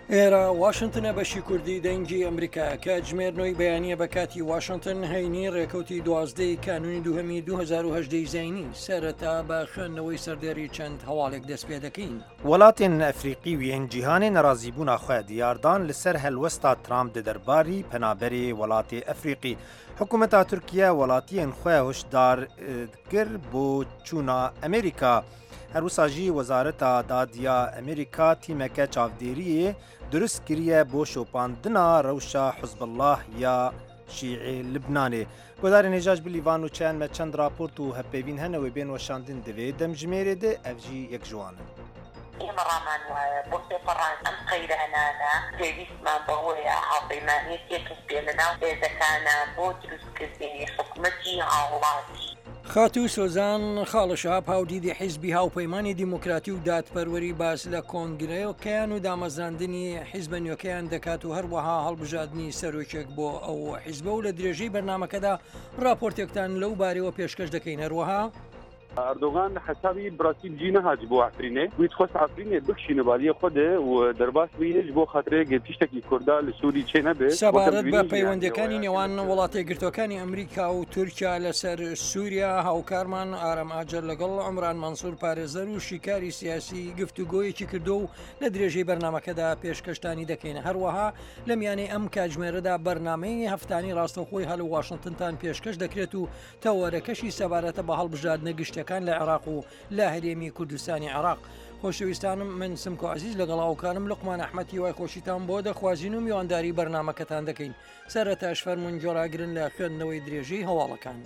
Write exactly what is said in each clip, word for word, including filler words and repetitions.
ئێرە واشنگتنە بەشی کوردی دەنگی ئەمریکا کە جمێرنەوەی بەیانیە بە کاتی واشنگتن هەینی ڕێکەوتی دوازدەی کانونی دووهەمی دوو هەزار و هەژدە زینی سەرەتا بە خوێندنەوەی سەردێری چەند هەواڵێک دەست پێ دەکەین. وڵاتên ئەفریقی و یەن جیهانê nerazîbûna xwe diyardan li ser helwesta Trump di derbarî penaberê welatê Efrîqî. Hikûmeta Tirkiye welatiyên xwe hişdar kir bû çûna Amerîka. Her wisa jî Wezareta Dadiya Amerîka tîmeke çavdêriyê durist kiriye bo şopandina rewşa Hizbullah ya Şîî Libnanê. Guhdarên hêja bi Lîvan û çend me çend raport û hevpêvîn hene wê bên weşandin divê demjimêrê de ev jî yek ji wan in. ئێمە ڕامان وایە بۆ سێپەڕان ئەم قەیرانانە پێویستمان بەوەیە هاوپەیمانیەتێکت پێ لەناو هێزەکانە بۆ دروستکردنی حکوومەتی هاوڵاتی. خاتوو سۆزان خاڵشاب هاودیدی حیزبی هاوپەیمانی دیموکراتی و دادپەروەری باس لە کۆنگرەکەیان و دامەزراندنی حیزبە نوێکەیان دەکات و هەروەها هەڵبژاردننی سەرۆکێک بۆ ئەو حیزبە و لە درێژەی بەرنمەکەدا راپۆرتێکتان لەو بارەوە پێشکەش دەکەین. هەروەها اردوغان حسابی براسیل جی نهاج بو عفرینه ویت خوست عفرینه بکشینه بالی خوده و درباس ویج بو خاطره گتیشتکی کردا لسوری چه نبه سەبارەت بە پەیوەندەکانی نێوان وڵاتە گرتوەکانی ئەمریکا و تورکیا لەسەر سووریا هاوکارمان ئارام ئاجر لەگەڵ عمران مەنسوور پارێزەر و شیکاری سیاسی گفتوگۆیەکی کردو و لە درێژەی بەرنمەکەدا پێشکەشتانی دەکەین. هەروەها لە میانەی ئەم کاتژمێرەدا بەرنامەی هەفتانی ڕاستەوخۆی هەڵ واشنگتنتان پێشکەش دەکرێت و تەوەرەکەشی سەبارەتە بە هەڵبژاردنە گشتەکان لە عێراق و لە هەرێمی کوردستانی عێراق. خۆشەویستانم من سمکۆ عزیز لەگەڵ هاوکارم لوقمان ئەحمەدی وای خۆشیتان بۆ دەخوازین و میوانداری بەرنمەکەتان دەکەین. سەرەتاش فەرموون جۆراگرن لە خوێندنەوەی درێژەی هەواڵەکان.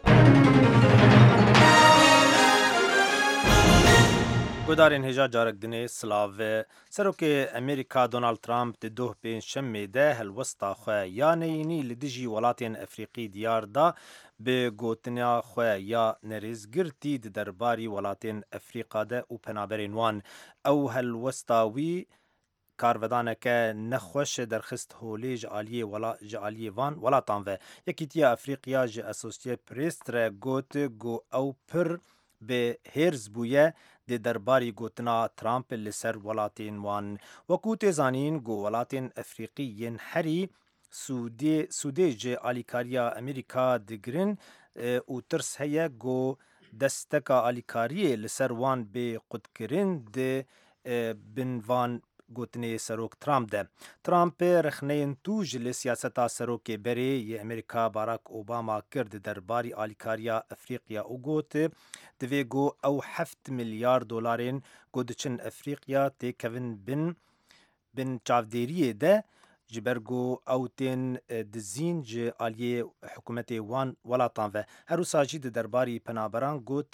Guhdarên hêja carek dinê silav Serokê Amerîka Donald Trump di doh pênc şemê de helwesta xwe ya neyînî li dijî welatên Efrîqî diyar da bi gotina xwe ya nerêzgirtî di derbarî welatên Efrîqa de û penaberên wan. Ew helwesta wî karvedaneke nexweş derxist holê ji aliyê ji aliyê van welatan ve. Yekîtiya Efrîqiya ji Associated Press re got got ew pir bi hêrz bûye di derbarî gotina Trump li ser welatên wan. Wekû tê zanîn got welatên Efrîqî yên herî Sûdê ji alîkariya Amerîka digirin û tirs heye got desteka alîkariyê li ser wan bê qutkirin di bin van gotinê Serok Trump de. Trumpê rexneyên tû ji li siyaseta serokê berê yê Amerîka Barack Obama kir di derbarî alîkariya Efrîqiya û got divê got ew heft milyar dolarên got diçin Efrîqiya têkevin bin bin çavdêriyê de ji ber got ew tên dizîn ji aliyê hikûmetê wan welatan ve. Her wisa jî di derbarî penaberan got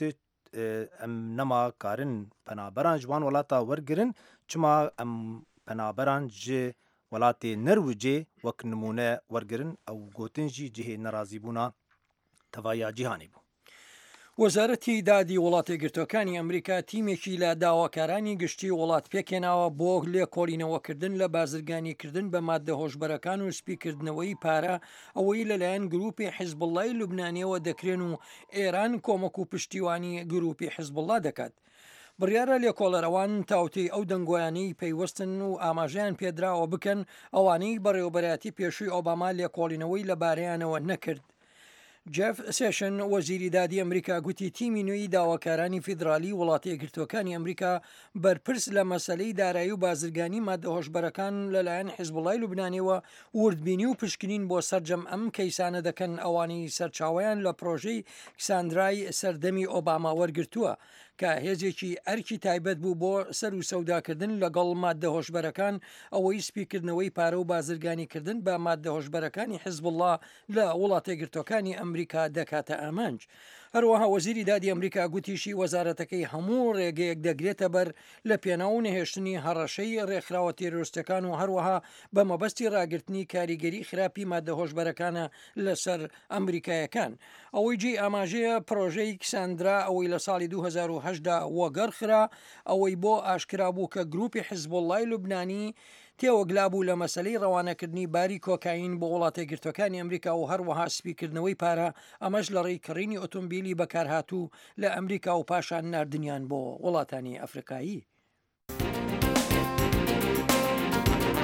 em nema karin penaberan ji wan welata wergirin çima em penaberan ji welatê Nirwêcê wek nimûne wergirin ew gotin jî cihê nerazîbûna tevaya cîhanê bû. وەزارەتی دادی وڵاتە گرتوەکانی ئەمریکا تیمێکی لە داواکارانی گشتی وڵات پێکێناوە بۆ لێکۆڵینەوەکردن لە بازرگانیکردن بە مادە هۆشبەرەکان و سپیکردنەوەی پارە ئەوەی لەلایەن گروپی حیزبوڵڵای لوبنانیەوە دەکرێن و ئێران کۆمەک و پشتیوانی گروپی حیزبوڵڵا دەکات. بڕیارە لێکۆڵەرەوان تاوتەی ئەو دەنگۆیانەی پەیوەستن و ئاماژەیان پێدراوە بکەن ئەوانەی بەڕێوەبەراتی پێشووی ئۆباما لێکۆڵینەوەی لەبارەیانەوە نەکرد. جف سێشن وەزیری دادی ئەمریکا گوتی تیمی نوێی داواکارانی فیدرالی وڵاتە یەکگرتوەکانی ئەمریکا بەرپرس لە مەسەلەی دارایی و بازرگانی مادە هۆشبەرەکان لەلایەن حیزبوڵڵای لوبنانیەوە وردبینی و پشکنین بۆ سەرجەم ئەم کەیسانە دەکەن ئەوانی سەرچاویان لە پرۆژەی کساندرای سەردەمی ئۆباما وەرگرتووە کە هێزێکی ئەرکی تایبەت بوو بۆ سەر و سەوداکردن لەگەڵ مادە هۆشبەرەکان ئەوەی سپیکردنەوەی پارە و بازرگانیکردن بە مادە هۆشبەرەکانی حیزبوڵڵا لە وڵاتە یەکگرتوەکانی ئەمریکا دەکاتە ئامانج. هەروەها وەزیری دادی ئەمریکا گوتیشی وەزارەتەکەی هەموو ڕێگەیەک دەگرێتە بەر لە پێناو نەهێشتنی هەڕەشەی ڕێکخراوە تێرۆریستەکان و هەروەها بە مەبەستی ڕاگررتنی کاریگەری خراپی مادە هۆشبەرەکانە لەسەر ئەمریکایەکان. ئەوەی جێ ئاماژەیە پرۆژەی کساندرا ئەوەی لە ساڵی دوو هەزار و هەشت وەگەڕخرا ئەوەی بۆ ئاشکرا بوو کە گروپی حیزبوڵڵای لوبنانی تێوەگلا بوو لە مەسلەی ڕەوانەکردنی باری کۆکاین بۆ وڵاتە گرتوەکانی ئەمریکا و هەروەها سپیکردنەوەی پارە ئەمەش لە ڕێککڕینی ئۆتۆمبیلی بەکارهاتوو لە ئەمریکا و پاشان نردنیان بۆ وڵاتانی ئەفریقایی.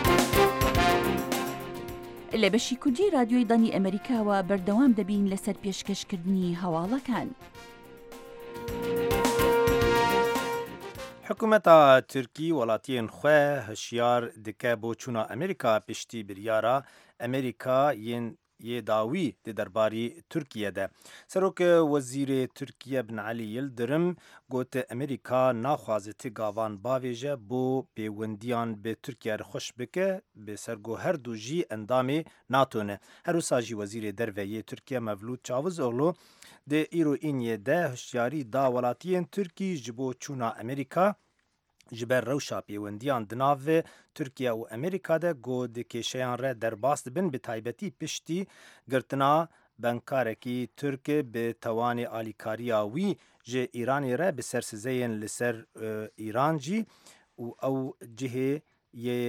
لە بەشی کوردی رادیۆی دانی ئەمریکاوە بەردەوام دەبین لەسەر پێشکەشکردنی هەواڵەکان. حکوومەتا تورکی وڵاتیان خوێ هەشیار دکە بۆ چوونا ئەمریکا پشتی بریارە ئەمریکا یەن یێداوی di derbarî Tirkiye de. Serok Wezîrê Tirkiye Bin Elî Yildirim got Amerîka naxwaze ti gavan bavêje bo pêwendiyan bi Tirkiye re xweş bike bi sergo her du jî endamê NATO ne. Her wisa jî Wezîrê Derveyê Tirkiye Mevlût Çavuzoglu di îroîniyê de hişyarî da welatiyên Tirkî ji bo çûna Amerîka ji ber rewşa pêwendiyan di navê Tirkiye û Amerîka de got di kêşeyan re derbas dibin bi taybetî piştî girtina benkarekî Tirk bi tewanê alîkariya wî ji Îranê re bi sersizeyên li ser Îran jî û ew cihê yê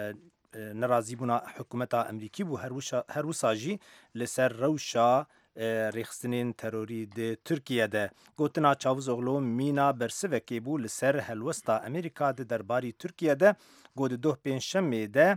nerazîbûna hikûmeta Emerîkî bû her wisa jî li ser rewşa rêxistinên terorî di Tirkiye de. Gotina Çavuzoglu mîna bersivekê bû li ser helwesta Amerîka di derbarî Tirkiye de got di doh pênşemê de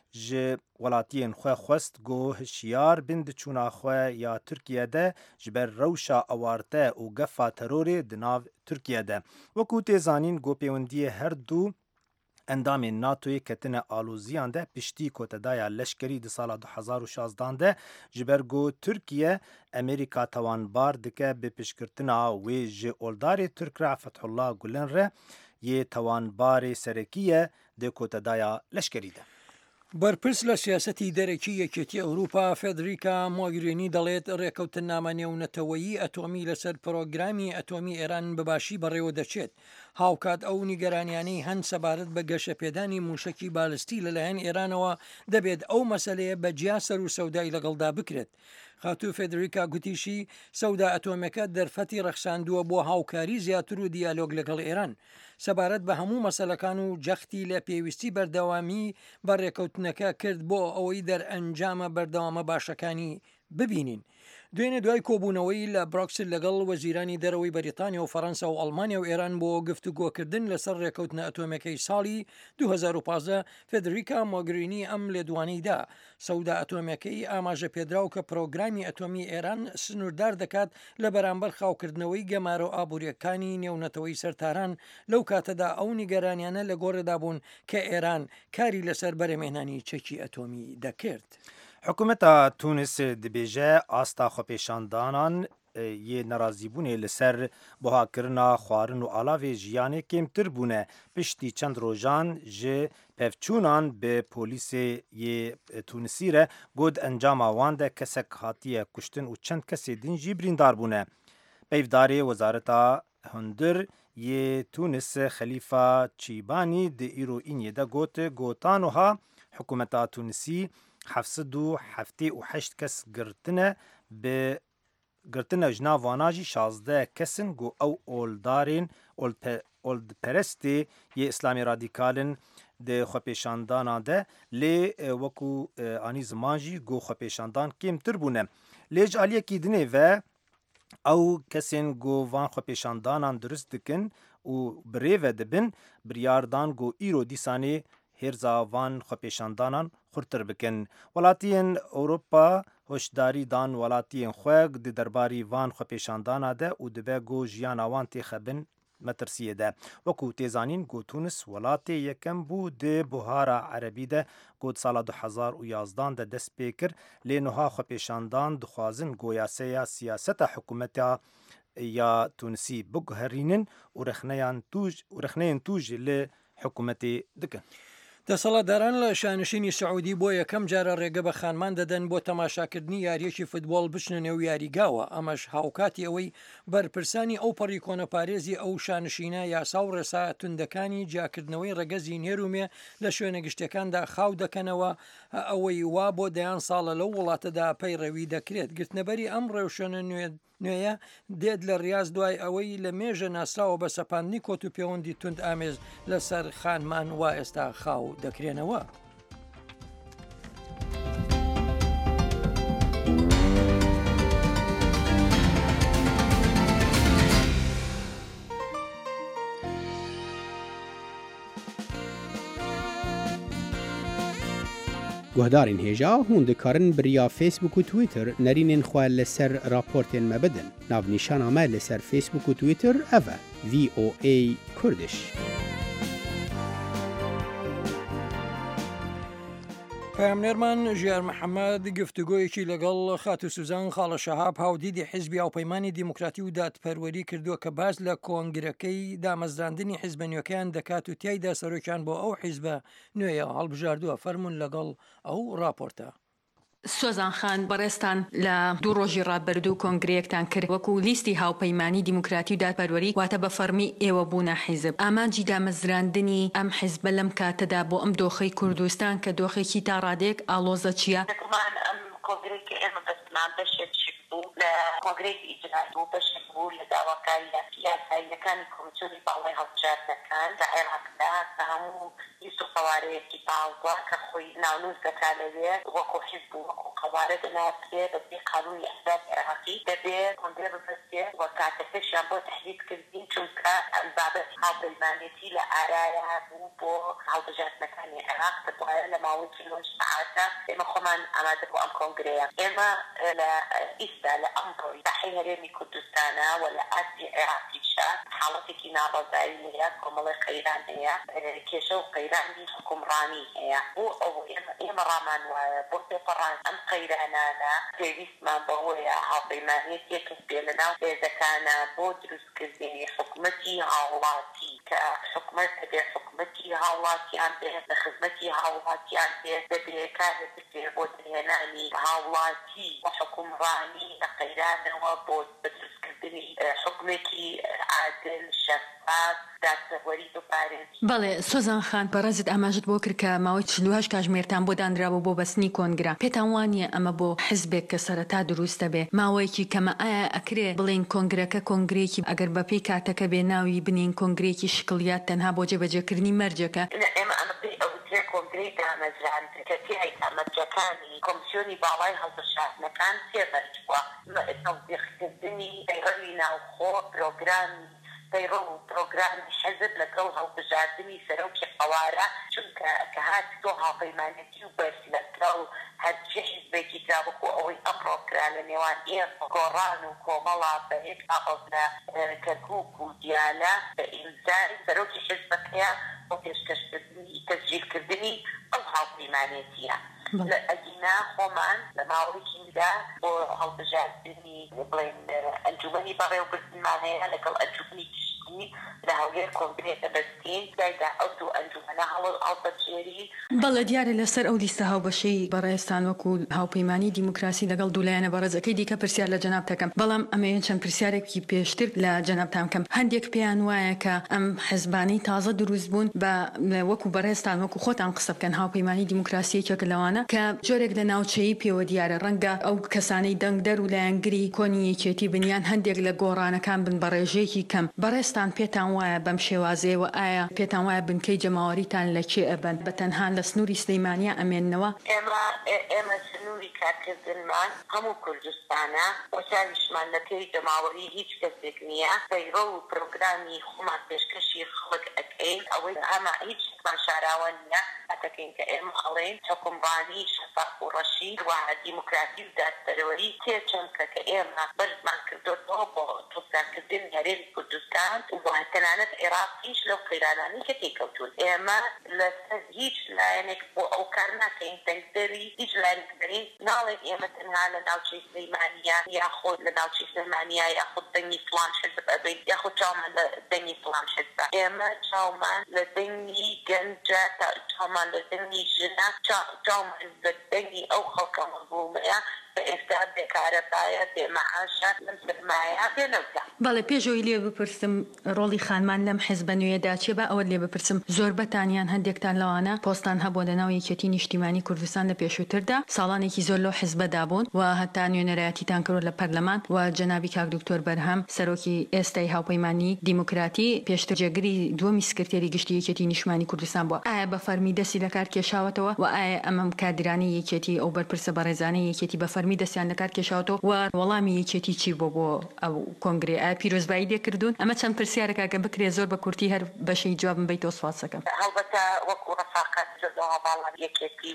ji welatiyên xwe xwest got hişyar bin di çûna xwe ya Tirkiye de ji ber rewşa awarte û gefa terorê di nav Tirkiye de. Wekû tê zanîn got pêwendiyê her du endamên NATOyê ketine alûziyan de piştî kotedaya leşkerî di sala du hezar û şazdan de ji ber got Tirkiye Amerîka tewanbar dike bi piştgirtina wê ji oldarê Tirk re Fethullah Gulen re yê tewanbarê serekî ye di kotedaya leşkerî de. بەرپرس لە سیاسەتی دەرەکی یەکێتی ئەوروپا فێدریکا مۆگرێنی دەڵێت ڕێکەوتنامە نێونەتەوەیی ئەتۆمی لەسەر پرۆگرامی ئەتۆمی ئێران بەباشی بەڕێوە دەچێت. هاوکات ئەو نیگەرانیانەی هەند سەبارەت بە گەشەپێدانی موشکی بالستی لەلایەن ئێرانەوە دەبێت ئەو مەسەلەیە بە جیا سەر و سەودای لەگەڵدا بکرێت. خاتوو فێدریکا گوتیشی سەودا ئەتۆمەکە دەرفەتی ڕەخساندووە بۆ هاوکاری زیاتر و دیالۆگ لەگەڵ ئێران سەبارەت بە هەموو مەسەلەکان و جەختی لە پێویستی بەردەوامی بە ڕێکەوتنەکە کرد بۆ ئەوەی دەرئەنجامە بەردەوامە باشەکانی ببینین. دوێنێ دوای کۆبوونەوەی لە براکسل لەگەڵ وەزیرانی دەرەوەی بەریتانیا و فەڕەنسا و ئەڵمانیا و ئێران بۆ گفتوگۆکردن لەسەر ڕێکەوتنە ئەتۆمەکەی ساڵی دوو هەزار و پانزدە فێدریکا مۆگرینی ئەم لێدوانەیدا سەودا ئەتۆمەکەی ئاماژە پێدراو کە پرۆگرامی ئەتۆمی ئێران سنووردار دەکات لە بەرامبەر خاوکردنەوەی گەمارە و ئابوووریەکانی نێونەتەوەی سەرتاران لەو کاتەدا ئەو نیگەرانیانە لە گۆڕێدا بوون کە ئێران کاری لەسەر بەرەمێنانی چەکی ئەتۆمی دەکرد. حکوومەتا تونس dibêje asta xwepêşandanan yê nerazîbûnê li ser buhakirina xwarin û alavê jiyanê kêmtir bûne piştî çend rojan ji pevçûnan bi polîsê yê Tunisî re got encama wan de kesek hatiye kuştin û çend kesê din jî birîndar bûne. Peyvdarê Wezareta Hundir yê Tunis Xelîfa Çîbanî di îroîniyê de got gotan wiha hikûmeta Tunisî hefsed û heftê û heşt kes girtine bi girtine ji nav wana jî şazdeh kesin got ew oldarên oldperestê yê İslamî radîkalin di xwepêşandana de lê wekû anî ziman jî got xwepêşandan kêmtir bûne. Lê ji aliyekî dinê ve ew kesên got van xwepêşandanan durist dikin û birêve dibin biryardan got îro dîsanê hêrza van xwepêşandanan xurtir bikin. Welatiyên Ewropa hoşdarî dan welatiyên xwe di derbarî van xwepêşandana de û dibe got jiyana wan têxebin metirsiyê de. Wekû têzanîn got Tunis welatê yekem bû di buhara erebî de got sala du hezar û yazdan de dest pê kir lê niha xwepêşandan dixwazin got yaseya siyaseta hikûmeta ya Tunisî biguherînin û rexneyên tû jî li hikûmetê dikin. دەسەڵاتداران لە شانشینی سعودی بۆ یەکەم جارە ڕێگە بە خانمان دەدەن بۆ تەماشاکردنی یاریەکی فوتبۆڵ بچنە نێو یاریگاوە. ئەمەش هاوکاتی ئەوەی بەرپرسانی ئەو پەڕی کۆنەپارێزی ئەو شانشینە یاسا و ڕێسا توندەکانی جاکردنەوەی ڕەگەزی نێرومێ لە شوێنە گشتەکاندا خاو دەکەنەوە ئەوەی وا بۆ دەیان ساڵە لەو وڵاتەدا پەیڕەوی دەکرێت. گرتنەبەری ئەم ڕێوشێنە نوێیە دێت لە ڕاز دوای ئەوەی لە مێژە ناسراوە بە سەپاندنی کۆت و پەیوەندی تند ئامێز لەسەر خانمان وا ئێستا خاو دەکرێنەوە. گهدارین هێژا هون دikarin biriya Facebook û Twitter nerînên xwe li ser raportên me bidin. Navnîşana me li ser Facebook û Twitter ev e V O A Kurdish. پامنێرمان ژیار محەممەد گفتوگۆیەکی لەگەڵ خات و سوزان خاڵە شەهاب هاودیدی حیزبی هاوپەیمانی دیموکراتی و دادپەروەری کردووە کە باز لە کۆنگرەکەی دامەزراندنی حیزبە نوێەکەیان دەکات و تایدا سەرۆکیان بۆ ئەو حیزبە نوێیە هەڵبژاردووە فەرمونون لەگەڵ ئەو راپۆرتە. سۆزان خان بەڕێستان لە دوو ڕۆژی ڕابردوو کۆنگرەیەکتان کرد وەکو لیستی هاوپەیمانی دیموکراتی و دادپەروەری واتە بە فەرمی ئێوە بوونە حیزب. ئامانجی دامەزراندنی ئەم حیزبە لەم کاتەدا بۆ ئەم دۆخەی کوردستان کە دۆخێکی تا ڕادێک ئالۆزە چییە؟ کۆنگرێکی ئێمە بەستمان بەشێک بوو لە کۆنگرێکی ئیجرایی بوو بەشێک بوو لە داواکاری یاساییەکانی کۆمیسیۆنی باڵای هەڵبژاردنەکان لە عێراقدا کە هەموو لیست و قەوارەیەکی باوە کە خۆی ناونووس دەکا لەوێ وەکو حیزب و وەکو قەوارە دەناسرێ بەبێ قانونی ئەحزاب عێراقی دەبێ کۆنگرێ ببەستێ وە کاتەکەشیان بۆ تەحریک کردین چونکە بابەت هاوپەیمانێتی لە ئارایە بوو بۆ هەڵبژاردنەکانی عێراق دەبوایە لە ماوەی چلۆن سەعاتە ئێمە خۆمان ئامادە بۆ ئەم کۆنگرەیە. ئێمە لە ئیستا لە ئەمڕۆی ساحەی هەرێمی کوردستانە و لە ئاسی عێراقیشە حاڵەتێکی ناڕەزایی هەیە کۆمەڵی قەیران هەیە کێشە و قەیرانی حکومڕانی هەیە بۆ ئەو ئێمە ڕامان وایە بۆ پێپەڕان ئەم قەیرانانە پێویستمان بەوەیە هاوپەیمانیت یەکەس بێ لەناو هێزەکانە بۆ دروستکردنی حکومەتی هاوڵاتی کە حکومەت دەبێ حکومەتی هاوڵاتیان بێ لە خزمەتی هاوڵاتیان بێ دەبێ کارێک بێ بۆ دەهێنانی هاوڵاتی و حکومڕانی لە قەیرانەوە بۆ بەدروستکردنی حکومێکی عادل شەفاف دادپەروەری دووپارێزی. بەڵێ سۆزان خان بەڕێزت ئاماژت بۆ کرد کە ماوەی چلوهەش کاتژمێرتان بۆ دانراوە بۆ بەستنی کۆنگرە. پێتان وانییە ئەمە بۆ حیزبێک کە سەرەتا دروستە بێ ماوەیەکی کەمە ئایا ئەکرێ بڵێن کۆنگرەکە کۆنگرێکی ئەگەر بەپێی کاتەکە بێ ناوی بنین کۆنگرێکی شکڵیات تەنها بۆ جێبەجێکردنی مەرجەکە؟ کۆنگرەی دامەزراندن کە تیای ئەمەرجەکانی کۆمیسیۆنی باڵای هەڵبژاردنەکان تێبەر بووە تەوبیخکردنی پەیڕەوی ناوخۆ پرۆگرامی پەیڕۆ و پرۆگرامی حەزب لەگەڵ هەڵبژاردننی سەرۆکی قەوارە چونکە کە هات تۆ هاوپەیمانێتی و بەرز لەگەڵ هەرچی حیزبێکی ترابکو ئەوەی ئەمڕۆکرا لە نێوان ئێمە گۆڕان و کۆمەڵا بە هێک ئاغڵ لە کەرکووک و دیالە بە ئیمزای سەرۆکی حیزبەکەیە بۆ پێشکەشکردنی تەسجیلکردنی ئەو هاوپەیمانێتیە. لە ئەگینا خۆمان لە ماوەیەکیدا بۆ هەڵبژاردننی بڵێن ئەنجومەنی بەڕێوەبردنمان هەیە لەگەڵ ئەنجومەنی تشتی لە هەولێر کۆنگرێتە بەستین دایدا ئەو دوو ئەنجومەنە هەڵبەجێری. بەڵێ دیارە لەسەر ئەو لیستە هاوبەشەی بەڕێستان وەکو هاوپەیمانی دیموکراسی لەگەڵ دوولایەنە بەڕێزەکەی دیکە پرسیار لە جەناب دەکەم بەڵام ئەمەیە چەند پرسیارێکی پێشتر لە جەنابتان کەم. هەندێک پێیان وایە کە ئەم حیزبانەی تازە دروست بوون بە وەکو بەڕێستان وەکو خۆتان قسە بکەن هاوپەیمانی دیموکراسیەکێک لەوانە کە جۆرێک لە ناوچەیی پێوە دیارە ڕەنگە ئەو کەسانەی دەنگدەر و لایەنگری کۆنی یەکێتی بنیان هەندێک لە گۆڕانەکان بن بە ڕێژەیەکی کەم. بەڕێستان پێتان وایە بەم شێوازەیەوە ئایا پێتان وایە بنکەی جەماوەریتان لە کێ ئەبەن بە تەنها لە سنووری سلەیمانیە ئەمێننەوە؟ ئێمە ئێمە سنووری کارکردنمان هەموو کوردستانە وەساویشمان لە پێی جەماوەری هیچ کەسێک نییە پەیڕۆ و پرۆگرامی خۆمان پێشکەشی خەڵک ئەکەین ئەوەی ئەمە هیچ شاراوە نییە ئەتەکەین کە ئێمە ئەڵێن حکومڕانی شەفاف و ڕەشید و دیموکراتی و دادپەروەری تێچەمکە کە ئێمە بەرزمان کردوەوە بۆ تۆپدارکردنی هەرێمی کوردستان و تەنانەت عێراق هیچ لەو قەیرانانەی کە تێکەوتون ئێمە لەسەر هیچ لایەنێک بۆ ئەو کار ناکەین دەنگدەری هیچ لایەنێک بەرین ناڵێن ئێمە تەنها لە ناوچەی سلەیمانیە یاخۆ لە ناوچەی سلەیمانیە یاخۆ دەنگی فڵان حیزب ئەبین یاخۆ چاومان لە دەنگی فڵان حیزبە ئێمە چاومان لە دەنگی گەنجە چاومان لە دەنگی ژنە چاومان لە دەنگی ئەو خەڵکە مەظلومەیە ئێستا بێکارەبایە بێمەعاشە لەم سەرمایە بێنەوتە. بەڵێ پێشەوەی لێ بپرسم ڕۆڵی خانمان لەم حیزبە نوێیەدا چێ بە ئەوە لێ بپرسم زۆربەتانیان هەندێکتان لەوانە پۆستان هەبووە لە ناو یەکێتی نیشتیمانی کوردستان لە پێشووتردا ساڵانێکی زۆر لەو حیزبەدا بوون و هەتا نوێنەرایەتیتان کردوە لە پەرلەمان و جەنابی کاک دکتۆر بەرهەم سەرۆکی ئێستای هاوپەیمانی دیموکراتی پێشتر جێگری دووەمی سکرتێری گشتی یەکێتی نیشتیمانی کوردستان بووە. ئایا بە فەرمی دەستی لە کار کێشاوەتەوە و ئایا ئەمەم کادرانی یەکێتی ئەو بەرپرسە بەڕێزانەی یەکێتی بە فەرمی دەستیان لەکار کێشاوەتەوە و وەڵامی یەکێتی چی بۆ بۆ ئەو کۆنگرێ ئایا پیرۆزبایی لێکردوون؟ ئەمە چەند پرسیارێکە کە بکرێ زۆر بە کورتی هەر بەشەی جوابم بیتەوە سواسەکەم. هەڵبەتە وەکو ڕەفاقەت زۆرەوە باڵام یەکێتی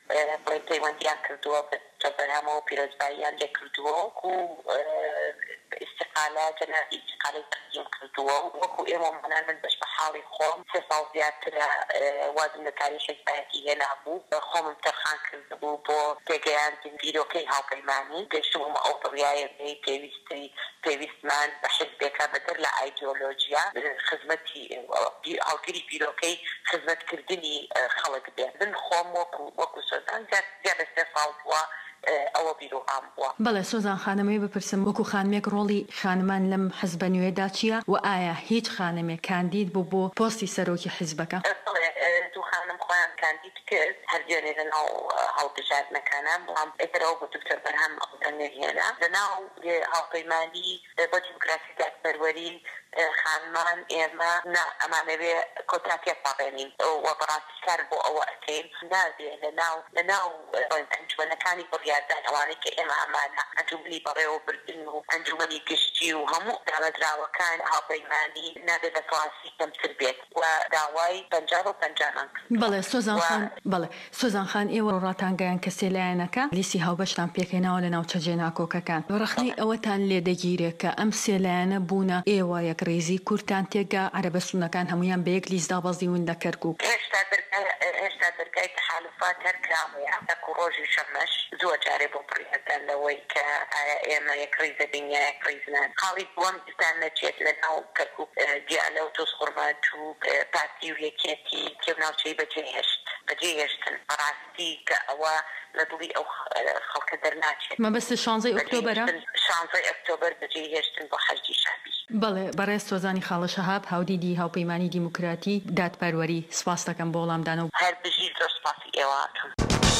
بڵێن پەیوەندیان کردووە بە بەرهەمەوە پیرۆزباییان لێ کردووە و استقالە جەنابی استقالەی تەقدیم کردووە و وەکو ئێوەمانان من بەش بە حاڵی خۆم سێ ساڵ زیاترە وازم لە کاری حیزبایەتی هێنابوو خۆمم تەرخان کردبوو بۆ تێگەیاندن بیرۆکەی هاوپەیمانی گەشتبوومە ئەو دڵیایە پێویستی پێویستمان بە حیزبێکە بەدەر لە ئایدیۆلۆژیا خزمەتی هاوگیری بیرۆکەی خزمەتکردنی خەڵک بێت من خۆم وەکو وەکو سۆزان زیاد لە سێ ساڵ بووە ئەوە بیرۆهام بووە. بەڵێ سۆزان خانمەی بپرسم وەکو خانمێک ڕۆڵی خانمان لەم حیزبە نوێدا چییە و ئایا هیچ خانمێک کاندید بوو بۆ پۆستی سەرۆکی حیزبەکە؟ دوو خانم خۆیان کاندید کرد هەردوێنێ لەناو هەڵبژاردنەکانە بەڵام ئێترەوە بۆ دکتۆر بەرهەم ئەوتەنێهێنا لەناو هاوپەیمانی بۆ دیموکراسی دادپەروەری خانمان ئێمە ئەمانەوێ کۆتاکێ پاڕێنین وەبڕاستی کار بۆ ئەوە ئەکەین نابێ لەناو لەناو ئەنجومەنەکانی بڕیاردان ئەوانەی کە ئێمە ئەمانە ئەنجومنی بەڕێوەبردن و ئەنجومەنی گشتی و هەموو دامەدراوەکان هاوپەیمانی نابێت لە کڵاسی کەمتر بێت و داوای پەنجا و پەنجامان کرد. بەڵێ سۆزان خان بەڵێ سۆزان خان ئێوە ڕاتانگەیان کە سێلایەنەکە لیسی هاوبەشتان پێکەیناوە لە ناوچە جێناکۆکەکان ڕخنەی ئەوەتان لێ دەگیرێت کە ئەم سێلایەنە بوونە ئێوە یەک ڕێزی کورتان تێگا عەرەبە سونەکان هەمویان بە یەک لیسدا بەزیون لە کەرکووک. هێشتا هێشتا دەرگای تەحالوفات هەر کراوەیە تەکو ڕۆژی شەمەش زۆر جارێ بۆ بڕیاردان لەوەی کە ئایا ئێمە یەک ڕێزە بین یا یەک ڕێزنان خاڵی دووەم دیستان نەچێت لە ناو کەرکووک دیالە و تۆسخورمات و پارتی و یەکێتی کێوناوچەی بەجێهێشت بەجێهێشتن بەڕاستی کە ئەوە لە دڵی ئەو خەڵکە دەرناچێت. مەبەستە شانزەی ئۆکتۆبەرە؟ شانزەی ئۆکتۆبەر بەجێهێشتن بۆ حەجی شابی. بەڵێ بەڕێز سۆزانی خاڵە شەهاب هاودیدی هاوپەیمانی دیموکراتی دادپەروەری سپاس دەکەم بۆ وەڵامدان و هەر بژی زۆر سپاسی ئێوەتون.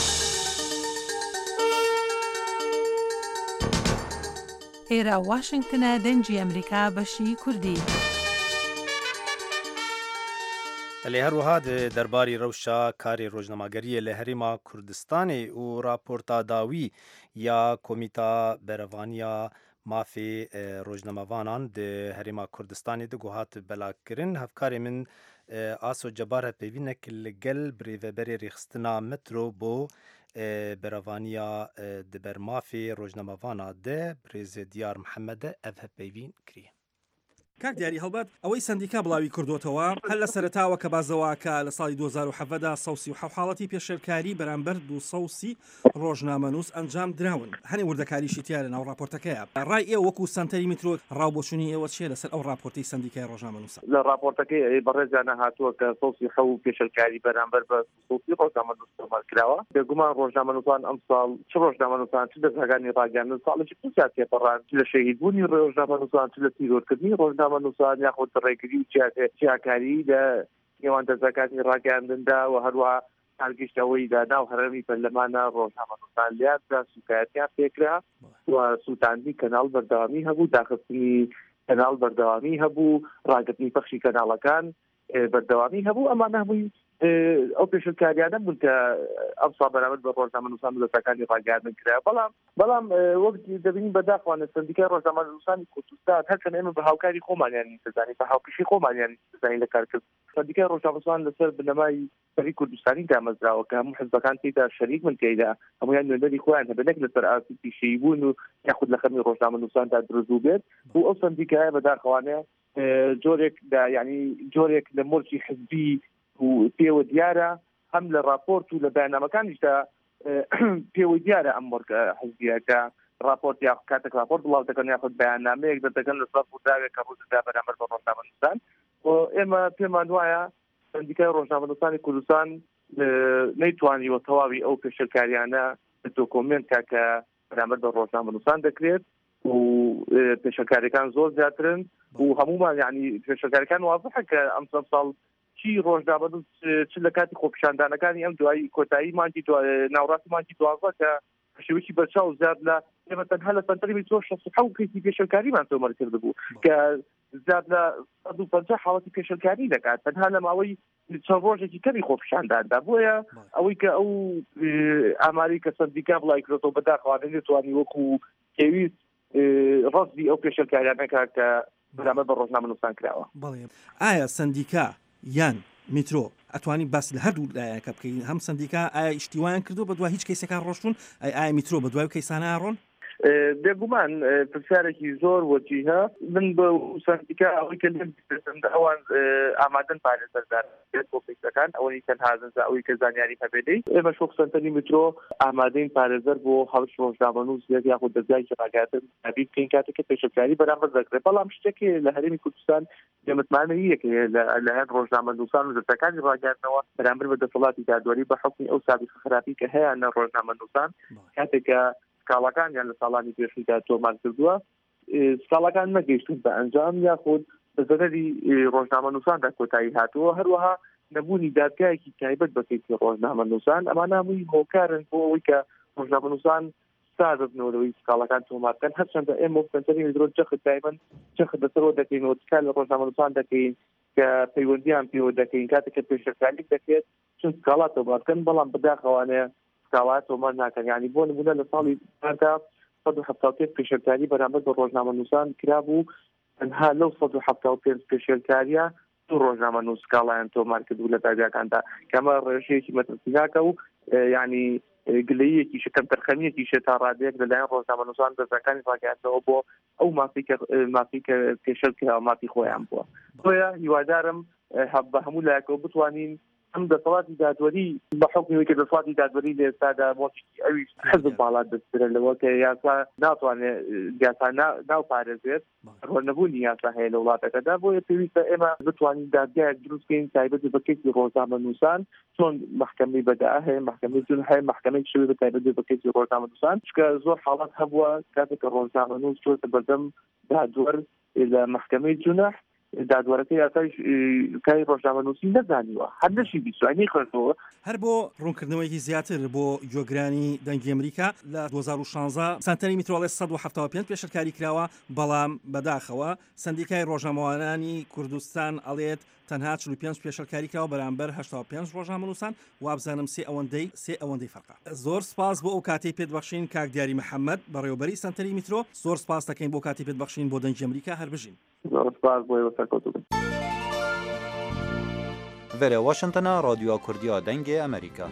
ئێرە واشنگتنە دەنجی ئەمریکا بەشی کوردی. لە هەروەها دەرباری ڕەوشە کاری ڕۆژنەماگەریە لە هەرێما کوردستانی و راپۆرتا داوی یا کۆمیتا بەرەڤانیا مافێ ڕۆژنەمەوانان هەرێما کوردستانی دەگوهات بەلاکردن هەفکاری من ئاسۆ جەبارە پەیوینێک لەگەل برێڤەبەرێ ڕێخستنا مترۆ بۆ بەرەڤانیا دبەر مافێ ڕۆژنەمەوانە دە برێزە دیار محەممەدە ئەڤ هەپەیوین کریە. کاک دیاری هەڵبەت ئەوەی سندیکا بڵاوی کردوتەوە هەر لە سەرتاوە کە بازەوەکە لە ساڵی دوو هەزار و حەڤەدا سەوسی و حاڵەتی پێشێرکاری بەرامبەر دوو سەوسی ڕۆژنامەنووس ئەنجام دراون هەنێ وردەکاریشی تیا لە ناو راپۆرتەکەیە ڕای ئێوە وەکو سنتەری میترۆ ڕاوبۆچوونی ئێوە چیە لەسەر ئەو راپۆرتی سندیکای ڕۆژنامەنووسە؟ لە راپۆرتەکەی بەڕێزانە هاتووە کە سەوسی حەو پێشێرکاری بەرامبەر بە سەوسی ڕۆژنامەنووس تۆمارکراوە بێگومان ڕۆژنامەنووسان ئەم ساڵ چ ڕۆژنامەنووسان چ دەستگاکانی ڕاگەاندن ساڵێکی پرسیار تێپەڕان چ لە شەهیدبوونی ڕۆژنامەنووسان چ لە تیرۆرکردنی ڕۆژنامەنووسان یاخود ڕێگری و چیاکاری لە نێوان دەستگاکانی ڕاگەاندندا و هەروە هەرگیشتەوەی دا ناو هەرێمی پەرلەمانە ڕۆژنامەنووسان لیاندا سوکایەتیان پێکرا و سووتاندی کەناڵ بەردەوامی هەبوو داخستنی کەناڵ بەردەوامی هەبوو ڕاگرتنی پەخشی کەناڵەکان بەردەوامی هەبوو ئەمانە هەمووی ئەو پێشنگاریانە بوون کە ئەم ساڵ بەرامبەر بە ڕۆژنامەنووسان دەستگاکانی ڕاگەاندن کرا بەڵام بەڵام وەک دەبینین بەداخوانە سندیکای ڕۆژنامەنووسانی کوردستان هەرچەند ئێمە بە هاوکاری خۆمانیان نیسەزانی بە هاوکشی خۆمانیان نیسەزانی لە کارکرد سندیکای ڕۆژنامەنووسان لەسەر بنەمای سەری کوردستانی دامەزراوە کە هەموو حزبەکان تێدا شەریک من تێدا هەمویان نوێنەری خۆیان هەبێ نەک لەسەر ئاستی شەیبوون و یاخود لە خەمی ڕۆژنامەنووساندا دروست بێت و ئەو سندیکایە بەداخەوانە جۆرێک یعنی جۆرێک لە مۆرچی حزبی و پێوە دیارە هەم لە راپۆرت و لە بەیاننامەکانیشدا پێوە دیارە ئەم مۆرگە حزبیەکە راپۆرت یا کاتێک راپۆرت بڵاو دەکەن یاخود بەیاننامەیەک دەدەگەن لەسەر ڕووداوێک کە ڕوودا بەرامبەر بە ڕۆژنامەنووسان و ئێمە پێمان وایە سندیکای ڕۆژنامەنووسانی کوردستان نەیتوانیوە تەواوی ئەو پێشەرکاریانە دۆکۆمنتە کە بەرامبەر بە ڕۆژنامەنووسان دەکرێت و پێشەرکاریەکان زۆر زیاترن و هەمومان یعنی پێشەرکاریەکان واضحە کە ئەم ساڵ چی ڕۆژنامەنووس چ لە کاتی خۆپیشاندانەکانی ئەم دوایی کۆتایی مانگی ناوڕاستی مانگی دوازدە کە شێوەیەکی بەرچاو زیاد لە ئێمە تەنها لە سەنتەری زۆر شەست و حەوت کەیسی پێشەرکاریمان تۆمەر کردبوو کە زیاد لە سەد و پەنجا حاڵەتی پێشەرکاری دەکات تەنها لە ماوەی چەند ڕۆژێکی کەمی خۆپیشانداندا بۆیە ئەوەی کە ئەو ئاماری کە سندیکا بڵای کردەوە بەداخەوانە نێتوانی وەکو پێویست ڕەزی ئەو پێشەرکاریانەکە کە بەرامبەر بە ڕۆژنامەنووسان کراوە. بەڵێ ئایا سندیکا یان میترۆ ئەتوانین باس لە هەردوو لایەکە بکەین هەم سندیکا ئایا ئیشتیوان کردو بە دوای هیچ کەیسێکان ڕۆشتون ئایا میترۆ بە دوای کەیسانە ڕۆن بێگومان پرسیارێکی زۆر وەجیهە من بە سندیکا ئەوەی کە لێم ئەوان ئامادەن پارێزەردار بۆ فکرەکان ئەوەی تەنها ئەوەی کە زانیاری هەبێتەی ئێمە شۆک سنتەری میترۆ ئامادەین پارێزەر بۆ هەڵش ڕۆژنامەنووس یاخود دەزای ڕاگاتن ئەبی بکەین کاتێککە پێشکاری بەرامبەر دەکرێت بەڵام شتێکی لە هەرێمی کوردستان دەمەتمانەوە یەکێ لە هەر ڕۆژنامەنووسان و دەستەکانی ڕاگاتنەوە بەرامبەر بە دەسەڵاتی دادوەری بە حکمی ئەو سابقە خراپی کە هەیە لە ڕۆژنامەنووسان کاتێکە سکاڵەکانیان لە ساڵانی پێشودا تۆمار کردووە سکاڵەکان نەگەیشتن بە ئەنجام یاخود بە زەرەری ڕۆژنامەنووساندا کۆتایی هاتووە هەروەها نەبوونی دادگایەکی تایبەت بەکەیتی ڕۆژنامەنووسان ئەمانە هەمووی هۆکارن بۆ ئەوەی کە ڕۆژنامەنووسان سازبنەوەی سکاڵەکان تۆمارکەن هەرچەندە ئێمە سنتەری میترۆ جەخت دایمەن جەخت بەسەرەوە دەکەینەوە تکا لە ڕۆژنامەنووسان دەکەین کە پەیوەندیان پێوە دەکەین کاتێککە پێشەکاری دەکرێت چون سکاڵات تۆمارکەن بەڵام بەداخەوانەیە سکاڵات تۆمار ناکەن یعنی بۆ نمونە لە ساڵی سەد و هەفتاد و پێنج پێشەکاری بەرامبەر بە ڕۆژنامەنووسان کرابوو تەنها لەو سەد و هەفتاد و پێنج پێشەکاریە دوو ڕۆژنامەنووس سکاڵیان تۆمار کردو لە دادگاکاندا کەمە ڕێژەیەکی مەترسیناکە و یعنی گلەیەکی شەکەم تەرخەمیەکی شێ تا ڕادەیەک لەلایەن ڕۆژنامەنووسان دەستەکانی ڕاگەیاندەوە بۆ ئەو مافی کە مافی کە پێشەکە مافی خۆیان بووە بۆیە هیوادارم بە هەموو لایەکەوە بتوانین ئەم دەسەڵاتی دادوەری بە حکمی کە دەسەڵاتی دادوەری لە ئێستادا مۆچی ئەوی حزب باڵا دەسترە لەوە کە یاسا ناتوانێت یاسا ناو پارێزێت ڕۆنەبوونی یاسا هەیە لە وڵاتەکەدا بۆیە پێویستە ئێمە بتوانین دادگایەک دروستکەین تایبەت بە کەسی ڕۆژنامەنووسان چۆن محکەمەی بەداء هەیە محکەمەی جون هەیە محکەمەی شەوی بە تایبەت بە کەسی ڕۆژنامەنووسان چکە زۆر حاڵات هەبووە کاتێک ڕۆژنامەنووس چۆتە بەردەم دادوەر لە محکەمەی جونەح دادوەرەکە یاسای کاری ڕۆژنامەنووسی نەزانیوە هەردەشی بیستوانی خوێنەوە هەر بۆ ڕوونکردنەوەیکی زیاتر بۆ گوێگرانی دەنگی ئەمریکا لە دوو هەزار و شانزە سنتەری میترۆڵێ سەد و هەفتاد و پێنج پێشەکاری کراوە بەڵام بەداخەوە سندیکای ڕۆژنامەوانانی کوردستان ئەڵێت تەنها چل و پێنج پێشەکاری کراوە بەرامبەر هەشتا و پێنج ڕۆژنامەنووسان وابزانم سێ ئەوەندەی سێ ئەوەندەی فەرقە زۆر سپاس بۆ ئەو کاتەی پێدبەخشین کاک دیاری محەممەد بەڕێوەبەری سنتەری میترۆ زۆر سپاس دەکەین بۆ کاتی پێدبەخشین بۆ دەنگی ئەمریکا هەر بژین زۆر سپاس بۆ ئێوە Vere Washingtona Radyoya Kurdiya Dengê Amerîka.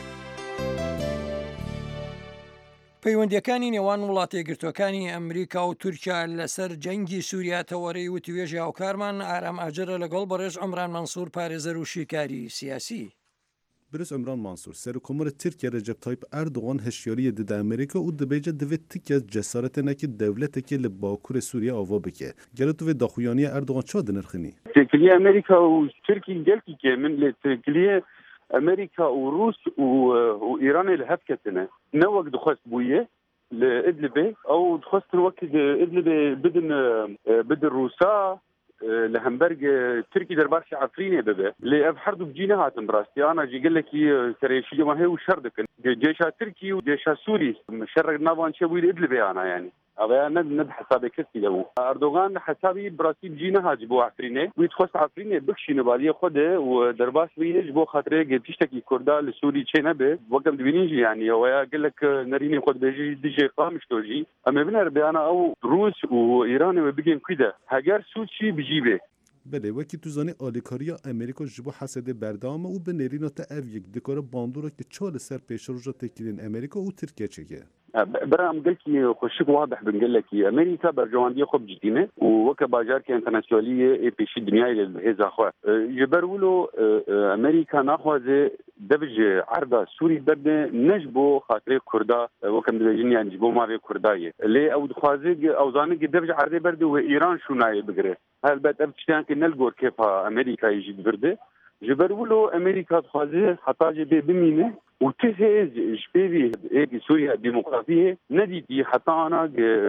پەیوەندیەکانی نێوان وڵاتە یەکگرتووەکانی ئەمریکا و تورکیا لەسەر جەنگی سووریا تەوەرەی و توێژی هاوکارمان ئارام ئاجرە لەگەڵ بەڕێز عمران مەنسوور پارێزەر و شیکاری سیاسی. برز عمران منصور سرکومر ترکیه رجب طیب اردوغان هشیاری دید امریکا و دبیجه دوید تکیه جسارت نکی دولت که لباکور سوریه آوا بکه گلت و داخویانی اردوغان چا دنرخنی؟ ترکیه امریکا و ترکیه گلتی که من لترکیه امریکا و روس و, و ایران لهف کتنه نه وقت دخواست بویه لإدلبه او دخواست الوقت إدلبه بدن بدن روسا لهمبرج تركي دربارش عفريني ببه اللي أبحردوا بجينا هاتم براستي أنا جي قال لك سريشي ما هي وشردك جيشا تركي وجيشا سوري شرق نابان شوي لإدلبه أنا يعني هذا ند ند حسابي كسي له أردوغان حسابي براسي بجينا هاجبو عفريني ويتخص عفريني بكشي نباليه خده ودرباس بينج بو خاطره تشتكي كردا لسوري شيء نبه وقت بينيجي يعني هو قال لك نريني خد بيجي ديجي قامش توجي أما بنر أنا أو روس وإيران وبيجين كده هاجر سوتشي بجيبه بله وکی تو زنی آلیکاریا امریکا جبو حسد بردام و به نرینا تا اف یک دکار باندورا که چال سر پیش رو جا تکیلین امریکا و ترکیه چگه برام قلتي خشك واضح بنقول لك امريكا برجوانديه خب جدينه ووكا باجار كان انترناسيوناليه اي بي شي دنيا هذا خو جبرولو امريكا ناخذ دبج عرضه سوري بد نجبو خاطر كردا وكم دجين يعني جبو ما كردايه لي او خوازق او زانق دبج عرضه برد وايران شو ناي بقره هل بد ابتشان كنلقور كيف امريكا يجي برده جبرولو امريكا خوازه حتى جبي بمينه وتهز شبيبي هيك سوريا الديمقراطيه نديتي حتى انا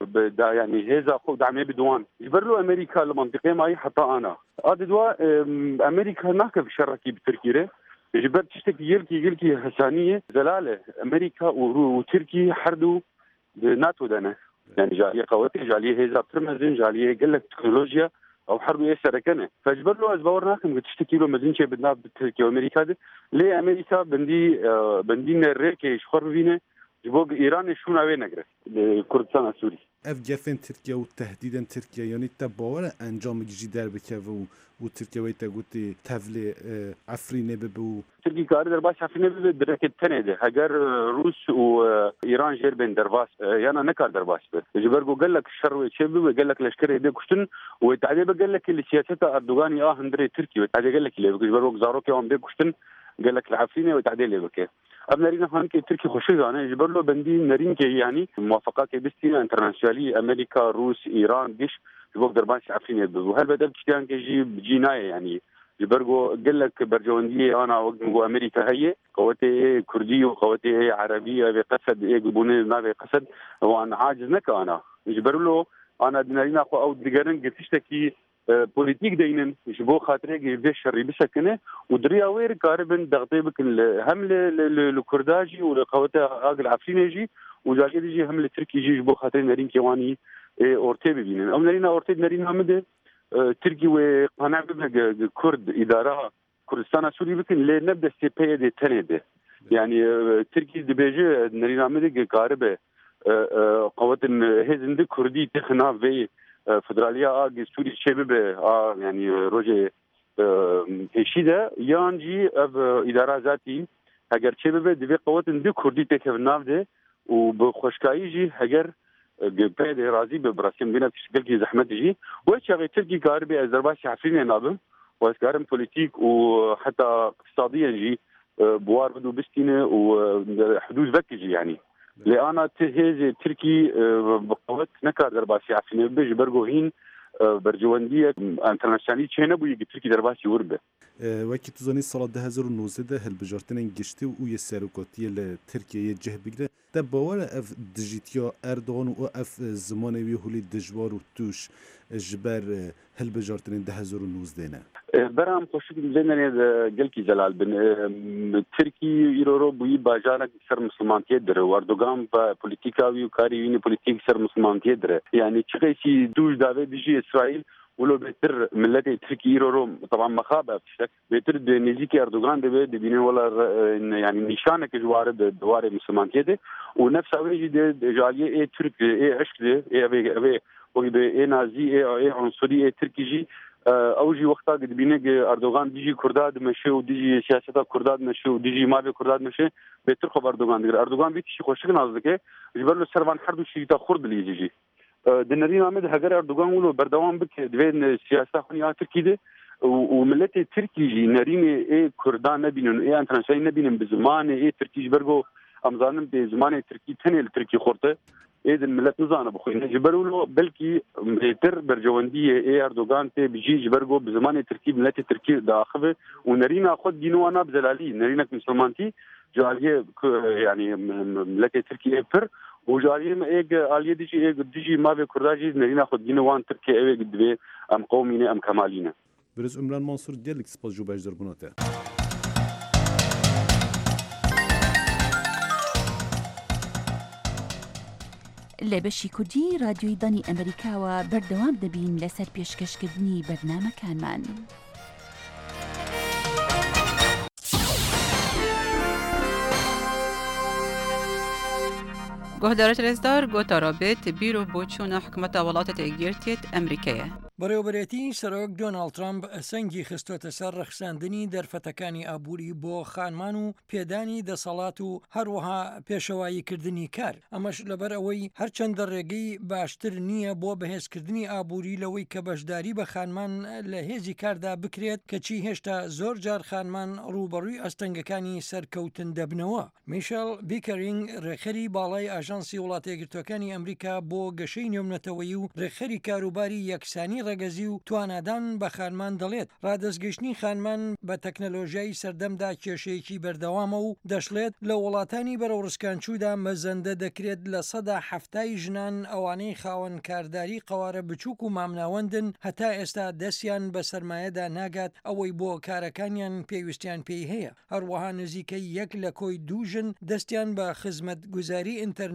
يعني هذا خو دعمي بدوان جبرلو امريكا المنطقه ماي حتى انا هذا دوا امريكا ناكف شركي بتركيا جبر تشتكي يلكي يلكي حسانيه زلاله امريكا وتركي حردوا ناتو دنا يعني جاليه قوتي جاليه هذا ترمزن جاليه قال لك تكنولوجيا او حرب يسر كنه فجبر له ازبورناكم تشتكي له مدينه بدنا بتركيا وامريكا ليه امريكا بندي آه بندين الريكي شخر فينا ji bo Îranê şûna wê negire li Kurdistana Sûrî. ev gefên Tirkiye û tehdîdên Tirkiye yanî te bawer e encamekî jî derbikeve û û Tirkiye wê te gotî tevlê Efrînê bibe û Tirkî karî derbaş Efrînê bibe direkê tenê de heger Rûs û Îran jêr bên derbas yana nekar derbas be ji ber ku gelek şer wê çê bibe gelek leşkerê dê kuştin wê tehdê be gelekî li siyaseta Erdoganî a hundirê Tirkiye wê tehdê gelekî lê bike ji ber ku zarokê wan bê kuştin gelek li Efrînê wê tehdê lê bike. Ev nerîna hankê Tirkî xweşik zane ji ber lo bendî nerînkê yanî muwafaqatê bistîne internasyonalî Amerîka, Rûs, Îran giş ji bo derbaş Efrînê bibe. Helbet ev tiştyankê jî cî naye yanî ji ber ku gelek bercewendiyê ana wek ku Amerîka heye qewetê ê Kurdî û qewetê ê Erebî ev ê qesed ê bûnê navê qesed wan aciz neke ana. Ji ber lo ana di nerîna xwe ew digerin tiştekî politik deynin ji bo xatirê vê şerî bisekine û diriya wê re karibin dextê bikin hem li Kurda jî û li qeweta agil Efrînê jî û cariyê jî hem li Tirkî jî ji bo xatirê nerînkê wanî ortê bibînin. Ew nerîna ortê nerîna min de Tirkî wê qene bibe Kurd îdara Kurdistana Sûrî bikin lê neb destê peyê de tenê de. Yani Tirkî dibêje nerîna min de karibe qewetin hêzin di Kurdî tixina vê federaliya a Sûrî çê bibe a yani rojê pêşî de yan jî ev îdara zatî heger çê bibe divê qewetin di Kurdî têkevin nav de û bi xweşkayî jî heger peyê de razî be birasîm bîne gelkî zehmet jî wê çaxê Tirkî karibê ez derbaşê Efrînê nabim û ez karim polîtîk û heta iqtisadiyen jî buwar bidû bistîne û hudûd vekî jî yanî. Lê ana hêzê Tirkî bi qewet nekar derbaşê Efrînê bibe ji ber ku hîn bercewendiyek internasyonalî çê nebûye ki Tirkî derbaşî wir be. Wekî tu zanî sala du hezar û nozdeh de hilbijartinên giştî û yê serokotiyê li Tirkiyeyê cih bigire te bawer e ev dijîtiya Erdogan û ev zimanê wî hulî dijwar û tûş ji ber hilbijartinên du hezar û nozdeh ne. Beram xweşik lênenê gelkî celal bin Tirkî îroro bûyî bajarek ser mislimantiyê dire Erdogan ve polîtîka wî û karî wînî polîtîk ser mislimantiyê dire. Yani çiqesî dûj davê dijî İsraîl ولو بهتر ملت تركي يرو طبعا مخابه بشكل بهتر نزيكي اردوغان دبي دبينين ولا يعني نشانك جوار دوار مسلمان كده ونفس اوجي دي جاليه اي ترك اي عشق دي اي ابي ابي اي نازي اي عنصري اي تركي جي اوجي وقتا دبينه اردوغان ديجي كرداد مشي وديجي سياسه كرداد مشي وديجي ما بي كرداد مشي بهتر خبر اردوغان دي اردوغان بيتي خوشك نازدكه جبر له سربان حرب شي تا خرد ليجي دنرين عمد هجر أردوغان ولو بردوام بك دوين سياسة خنيا تركي ده وملت تركي جي نرين إيه كردان نبينن إيه انترناسيونال نبينن بزمان إيه تركي جبرجو أمزانن بزمان تركي تاني التركي خورته إيه دن ملت نزانه بخوين جبرولو بلكي بيتر برجواندية إيه أردوغان تي بيجي جبرجو بزمان تركي ملت تركي داخله ونرين أخذ دينو أنا بزلالي نرينك مسلمانتي جاليه يعني ملت تركي إيه بر وجاریم ایک عالیه دیجی ایک دیجی ما به کرداجی نرینا خود گینوان ترکیه ایک دوی ام قومینه ام کمالینه. برز عمران منصور گلک سپاس جو باش دربوناته. لە بەشی کوردی رادیۆی دانی ئەمریکاوە بەردەوام دەبین لەسەر پێشکەشکردنی بەرنامەکانمان. گهدارت رزدار گوتا رابط بیرو بۆچوونە حکومەتە وڵاتە تێگیرتێت ئەمریکایە. بەڕێوەبەرێتی سەرۆک دۆناڵد ترامپ سەنگی خستۆتە سەر ڕەخساندنی دەرفەتەکانی ئابووری بۆ خانمان و پێدانی دەسەڵات و هەروەها پێشەواییکردنی کار ئەمەش لەبەر ئەوەی هەرچەندە ڕێگەی باشتر نییە بۆ بەهێزکردنی ئابووری لەوەی کە بەشداری بە خانمان لە هێزی کاردا بکرێت کەچی هێشتا زۆر جار خانمان ڕوبەڕووی ئەستەنگەکانی سەرکەوتن دەبنەوە. میشەل بیکەرینگ ڕێکخەری باڵای ئاژانسی وڵاتە یەکگرتووەکانی ئەمریکا بۆ گەشەی نێونەتەوەیی و ڕێکخەری کاروباری یەکسانی ڕێگەزی و توانادان بە خانمان دەڵێت ڕادەستگەشتنی خانمان بە تەکنەلۆژیای سەردەمدا کێشەیەکی بەردەوامە و دەشڵێت لە وڵاتانی بەرەو ڕسکانچوودا مەزەندە دەکرێت لە سەدا هەفتای ژنان ئەوانەی خاوەن کارداری قەوارە بچووک و مامناوەندن هەتا ئێستا دەستیان بە سەرمایەدا ناگات ئەوەی بۆ کارەکانیان پێویستیان پێی هەیە. هەروەها نزیکەی یەک لە کۆی دووژن دەستیان بە خزمەت گوزاری ئینتەرنێت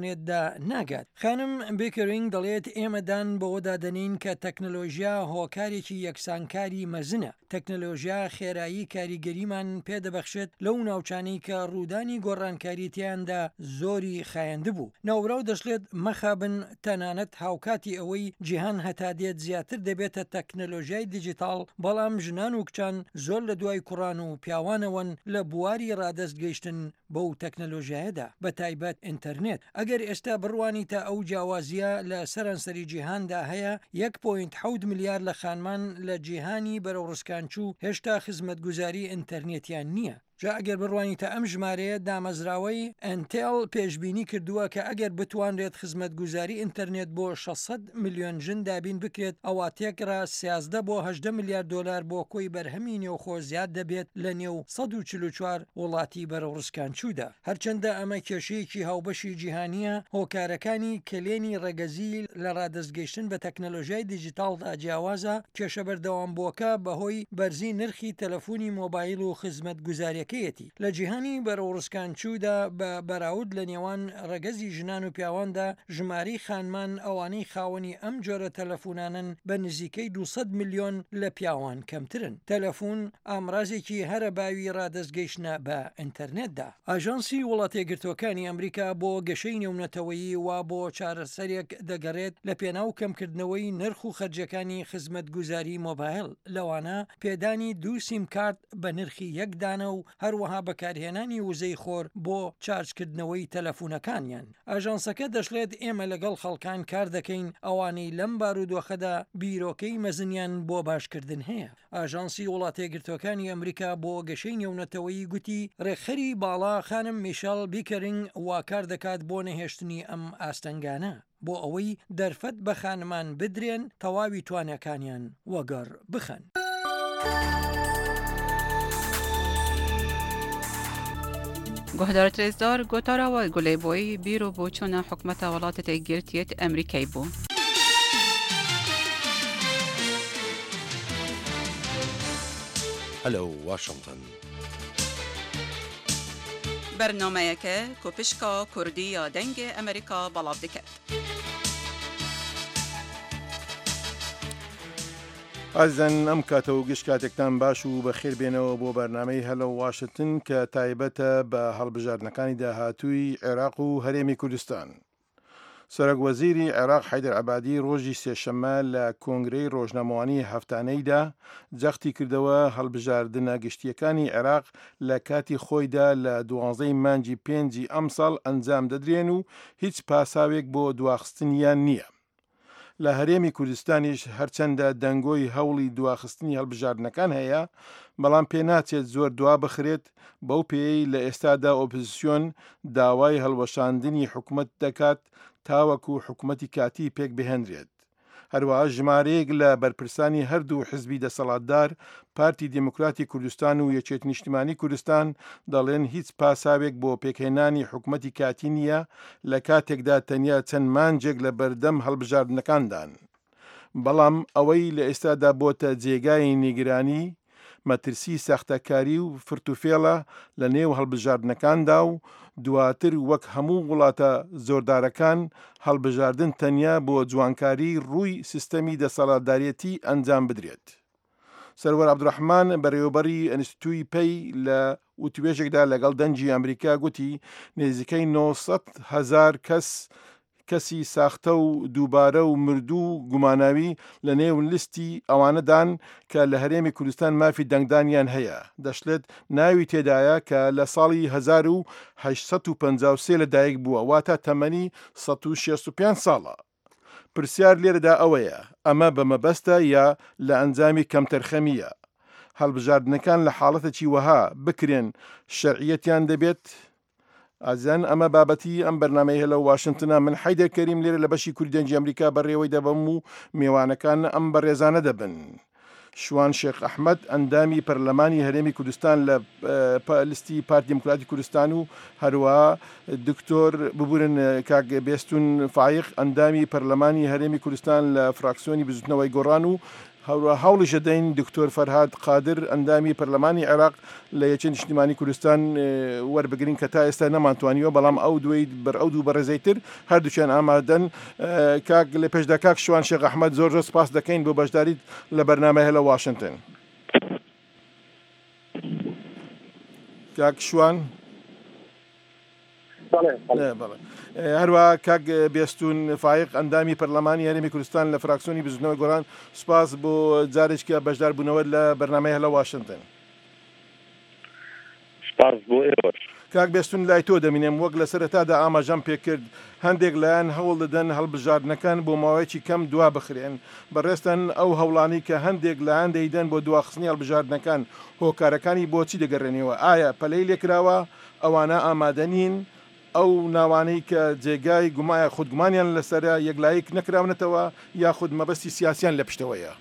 ئینتەرنێتدا ناگات. خانم بیکرینگ دەڵێت ئێمەدان بەوەدا دەنین کە تەکنەلۆژیا هۆکارێکی یەکسانکاری مەزنە. تەکنەلۆژیا خێرایی کاریگەریمان پێدەبەخشێت لەو ناوچانەی کە ڕوودانی گۆڕانکاریتیاندا زۆری خایەندە بوو. ناوراو دەشڵێت مەخابن تەنانەت هاوکاتی ئەوەی جیهان هەتا دێت زیاتر دەبێتە تەکنەلۆژیای دیجیتال، بەڵام ژنان و کچان زۆر لە دوای کوڕان و پیاوانەوەن لە بواری ڕادەست گەیشتن بەو تەکنەلۆژیایەدا، بە تایبەت ئینتەرنێت. ئەگەر ئێستا بڕوانی تا ئەو جیاوازیە لە سەرانسەری جیهاندا هەیە، یەک پۆینت حەوت ملیار لە خانمان لە جیهانی بەرەو ڕسکانچوو هێشتا خزمەتگوزاری ئینتەرنێتیان نییە. جا ئەگەر بڕوانی تا ئەم ژمارەیە دامەزراوەی ئەنتێڵ پێشبینی کردووە کە ئەگەر بتوانرێت خزمەتگوزاری ئینتەرنێت بۆ شەشسەد ملیۆن ژن دابین بکرێت، ئەوە تێکرا سیازدە بۆ هەژدە میلیارد دۆلار بۆ کۆی بەرهەمی نێوخۆ زیاد دەبێت لە نێو سەد و چل و چوار وڵاتی بەرەو ڕسکانچوودا. هەرچەندە ئەمە کێشەیەکی هاوبەشی جیهانیە، هۆکارەکانی کلێنی ڕێگەزی لە ڕادەستگەیشتن بە تەکنەلۆژیای دیجیتالدا جیاوازە، کێشە بەردەوام بووەکە بەهۆی بەرزی نرخی تەلەفۆنی مۆبایل و خزمەتگوزاریەکە لە جیهانی بەرەو ڕسکانچوودا بە بەراورد لە نێوان ڕەگەزی ژنان و پیاواندا ژماری خانمان ئەوانەی خاوەنی ئەم جۆرە تەلەفۆنانن بە نزیکەی دووسەد ملیۆن لە پیاوان کەمترن. تەلەفۆن ئامرازێکی هەرە باوی ڕادەستگەیشتنە بە ئینتەرنێتدا. ئاژانسی وڵاتێگرتوەکانی ئەمریکا بۆ گەشەی نێونەتەوەیی وا بۆ چارەسەرێک دەگەڕێت لە پێناو کەمکردنەوەی نرخ و خەرجەکانی خزمەتگوزاری مۆبایل، لەوانە پێدانی دوو سیم کارت بە نرخی یەکدانە و هەروەها بەکارهێنانی وزەی خۆر بۆ چارجکردنەوەی تەلەفۆنەکانیان. ئاژانسەکە دەشڵێت ئێمە لەگەڵ خەڵکان کار دەکەین ئەوانەی لەم بارودۆخەدا بیرۆکەی مەزنیان بۆ باشکردن هەیە. ئاژانسی وڵاتێگرتوەکانی ئەمریکا بۆ گەشەی نێونەتەوەیی گوتی ڕێکخەری باڵا خانم میشەل بیکەرینگ واکار دەکات بۆ نەهێشتنی ئەم ئاستەنگانە، بۆ ئەوەی دەرفەت بە خانمان بدرێن تەواوی توانەکانیان وەگەڕ بخەن. گۆهدار ترێزدار گۆتاراوە گولەیبۆی بیرۆ بۆ چۆنە حکومەتە وڵاتە تێگرتیەت ئەمریکای بوو. هەلو واشنگتن. بەرنامەیەکە کۆپشکا کوردی یا دەنگی ئەمریکا بەڵاو دەکات. ئازن ئەم کاتەوە گشت کاتێکتان باش و بەخێر بێنەوە بۆ بەرنامەی هەلە واشنگتن کە تایبەتە بە هەڵبژاردنەکانی داهاتووی عێراق و هەرێمی کوردستان. سەرۆکوەزیری عێراق حەیدەر عەبادی ڕۆژی سێشەممە لە کۆنگرەی ڕۆژنامەوانی هەفتانەیدا جەختی کردەوە هەڵبژاردنە گشتیەکانی عێراق لە کاتی خۆیدا لە دوانزەی مانگی پێنجی ئەم ساڵ ئەنجام دەدرێن و هیچ پاساوێک بۆ دواخستنیان نییە. لە هەرێمی کوردستانیش هەرچەندە دەنگۆی هەوڵی دواخستنی هەڵبژاردنەکان هەیە، بەڵام پێناچێت زۆر دوا بخرێت بەو پێی لە ئێستادا ئۆپۆزیسیۆن داوای هەڵوەشاندنی حکوومەت دەکات تاوەکو حکوومەتی کاتی پێک بهێنرێت. هەروەها ژمارەیەک لە بەرپرسانی هەردوو حزبی دەسەڵاتدار، پارتی دموکراتی کوردستان و یەکێتی نیشتیمانی کوردستان دەڵێن هیچ پاساوێک بۆ پێکهێنانی حکوومەتی کاتی نییە لە کاتێکدا تەنیا چەند مانجێک لە بەردەم هەڵبژاردنەکاندان. بەڵام ئەوەی لە ئێستادا بۆتە جێگای نیگرانی مەترسی ساختەکاری و فرتوفێڵە لە نێو هەڵبژاردنەکاندا و دواتر وەک هەموو وڵاتە زۆردارەکان هەڵبژاردن تەنیا بۆ جوانکاری ڕووی سیستەمی دەسەڵاتدارەتی ئەنجام بدرێت. سەروەر عەبدوڕەحمان بەڕێوەبەری ئەنستیتوی پەی لە وتوێژێکدا لەگەڵ دەنگی ئەمریکا گوتی نێزیکەی نۆ سەد هەزار کەس کەسی ساختە و دووبارە و مردوو گوماناوی لە نێو لیستی ئەوانەدان کە لە هەرێمی کوردستان مافی دەنگدانیان هەیە. دەشڵێت ناوی تێدایە کە لە ساڵی هەزار و هەشت و پەنجا و سێ لەدایک بووە، واتە تەمەنی سەد و شێست و پێنج ساڵە. پرسیار لێرەدا ئەوەیە ئەمە بەمەبەستە یا لە ئەنجامی کەمتەرخەمیە. هەڵبژاردنەکان لە حاڵەتێکی وەها بکرێن شەرعیەتیان دەبێت. ئازان ئەمە بابەتی ئەم بەرنامەی هەلە واشنگتنە. من حەیدەر کەریم لێرە لە بەشی کوردی دەنگی ئەمریکا بەڕێوەی دەبم و میوانەکان ئەم بەڕێزانە دەبن. شوان شێخ ئەحمەد ئەندامی پەرلەمانی هەرێمی کوردستان لە لیستی پارتی دموکراتی کوردستان و هەروەها دکتۆر ببورن کاک بێستون فایق ئەندامی پەرلەمانی هەرێمی کوردستان لە فراکسیۆنی بزوتنەوەی گۆڕان و هەوڕە هەوڵیشە دەین دکتۆر فەرهاد قادر ئەندامی پەرلەمانی عێراق لە یەکێ نیشتیمانی کوردستان وەربگرین کە تا ئێستا نەمانتوانیوە بەڵام ئەو دوی بەر ئەو دوو بەڕێزەیتر هەردووچیان ئامادەن کاک لە پێشدا کاک شوان شێخ ئەحمەد زۆر زۆر سپاس دەکەین بۆ بەشداریت لە بەرنامە هەلە واشنگتن. کاک شوان هەروە کاک بێستون فایق ئەندامی پەرلەمانی هەرێمی کوردستان لە فراکسیۆنی بزنەوە گۆران سوپاس بۆ جارێککە بەشدار بوونەوە لە بەرنامەی هەلە واشنگتن. سپاس بۆ ئێوە. کاک بێستون لای تۆ دەمینێم وەک لە سەرەتادا ئاماژەم پێکرد هەندێک لایەن هەوڵ دەدەن هەڵبژاردنەکان بۆ ماوەیەکی کەم دوا بخرێن بەڕێستن ئەو هەوڵانی کە هەندێک لایەن دەیدەن بۆ دواخستنی هەڵبژاردنەکان هۆکارەکانی بۆچی دەگەڕێنەوە ئایا پەلەی لێکراوە ئەوانە ئامادە نین ئەو ناوانەی کە جێگای گومایە خودگومانیان لەسەرە یەکلایەک نەکراونەتەوە یاخود مەبەستی سیاسیان لە پشتەوەیە.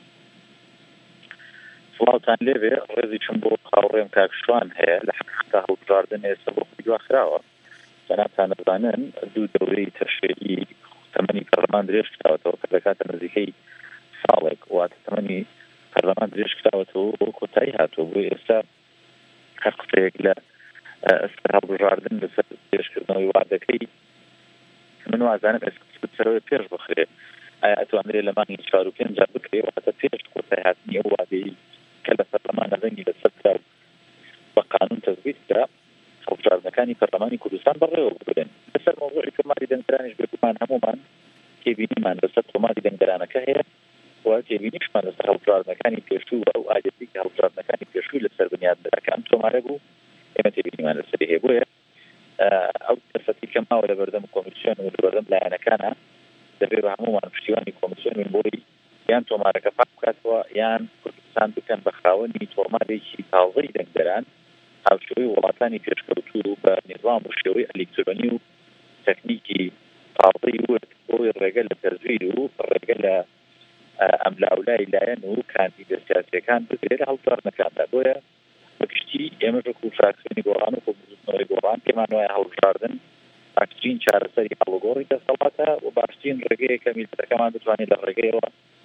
سڵاوتان لێبێ ڕێزی چم بۆ قاوڕێم کاکشوان هەیە لە حقیقەتە هەڵبژاردن ئێستا بۆ خۆی دواخراوە جەنابتان دەزانن دوو دەورەی تەشریعی تەمەنی پەرلەمان درێژ کراوەتەوە کە دەکاتە نزیکەی ساڵێک واتە تەمەنی پەرلەمان درێژ کراوەتەوە بۆ کۆتایی هاتووە بۆ ئێستا هەر قسەیەک لە ئەسەر هەڵبژاردن لەسەر پێشکردنەوەی وعدەکەی من وازانم ئێستا پێش بخرێ ئایا ئەتوانرێت لە مانگی چوار و پێنج بکرێ واتە پێش کۆتایی هاتنی ئەو وعدەی کە لە پەرلەمانە دەنگی لەسەر کرا بە قانون تەزوید کرا هەڵبژاردنەکانی پەرلەمانی کوردستان بەڕێوە ببرێن لەسەر مۆزوعی تۆماری دەنگدەرانیش بێگومان هەمومان تێبینیمان لەسەر تۆماری دەنگدەرانەکە هەیە و تێبینیشمان لەسەر هەڵبژاردنەکانی پێشوو ئەو ئاجەتی کە هەڵبژاردنەکانی پێشووی لەسەر بنیادنەکە ئەم تۆمارە بوو ئێمە تێبینیمان لەسەر هەیە بۆیە ئەو کەسەتی کە ماوە لە بەردەم کۆمیسیۆن و لە بەردەم لایەنەکانە دەبێت بە هەمومان پشتیوانی کۆمیسیۆن بۆی یان تۆمارەکە پاک بکاتەوە یان کوردستان بکەن بە خاوەنی تۆمارێکی تازەی دەنگدەران هاوشێوەی وڵاتانی پێشکەوتوو بە نظام و شێوەی ئەلکترۆنی و تەکنیکی تازەی ورد بۆی ڕێگە لە تەزویر و ڕێگە لە ئەم لاولای لایەن و کاندیدە سیاسیەکان بگرێت لە هەڵبژاردنەکاندا بۆیە بەگشتی ئێمە ژەکو و فراکسیۆنی گۆڕان و کۆبوونەوەی گۆڕان پێمان وایە هەڵبژاردن ئاکترین چارەسەری هەڵوگۆڕی دەسەڵاتە و باشترین ڕێگەیە کە میلەتەکەمان بتوانێت لە ڕێگەیەوە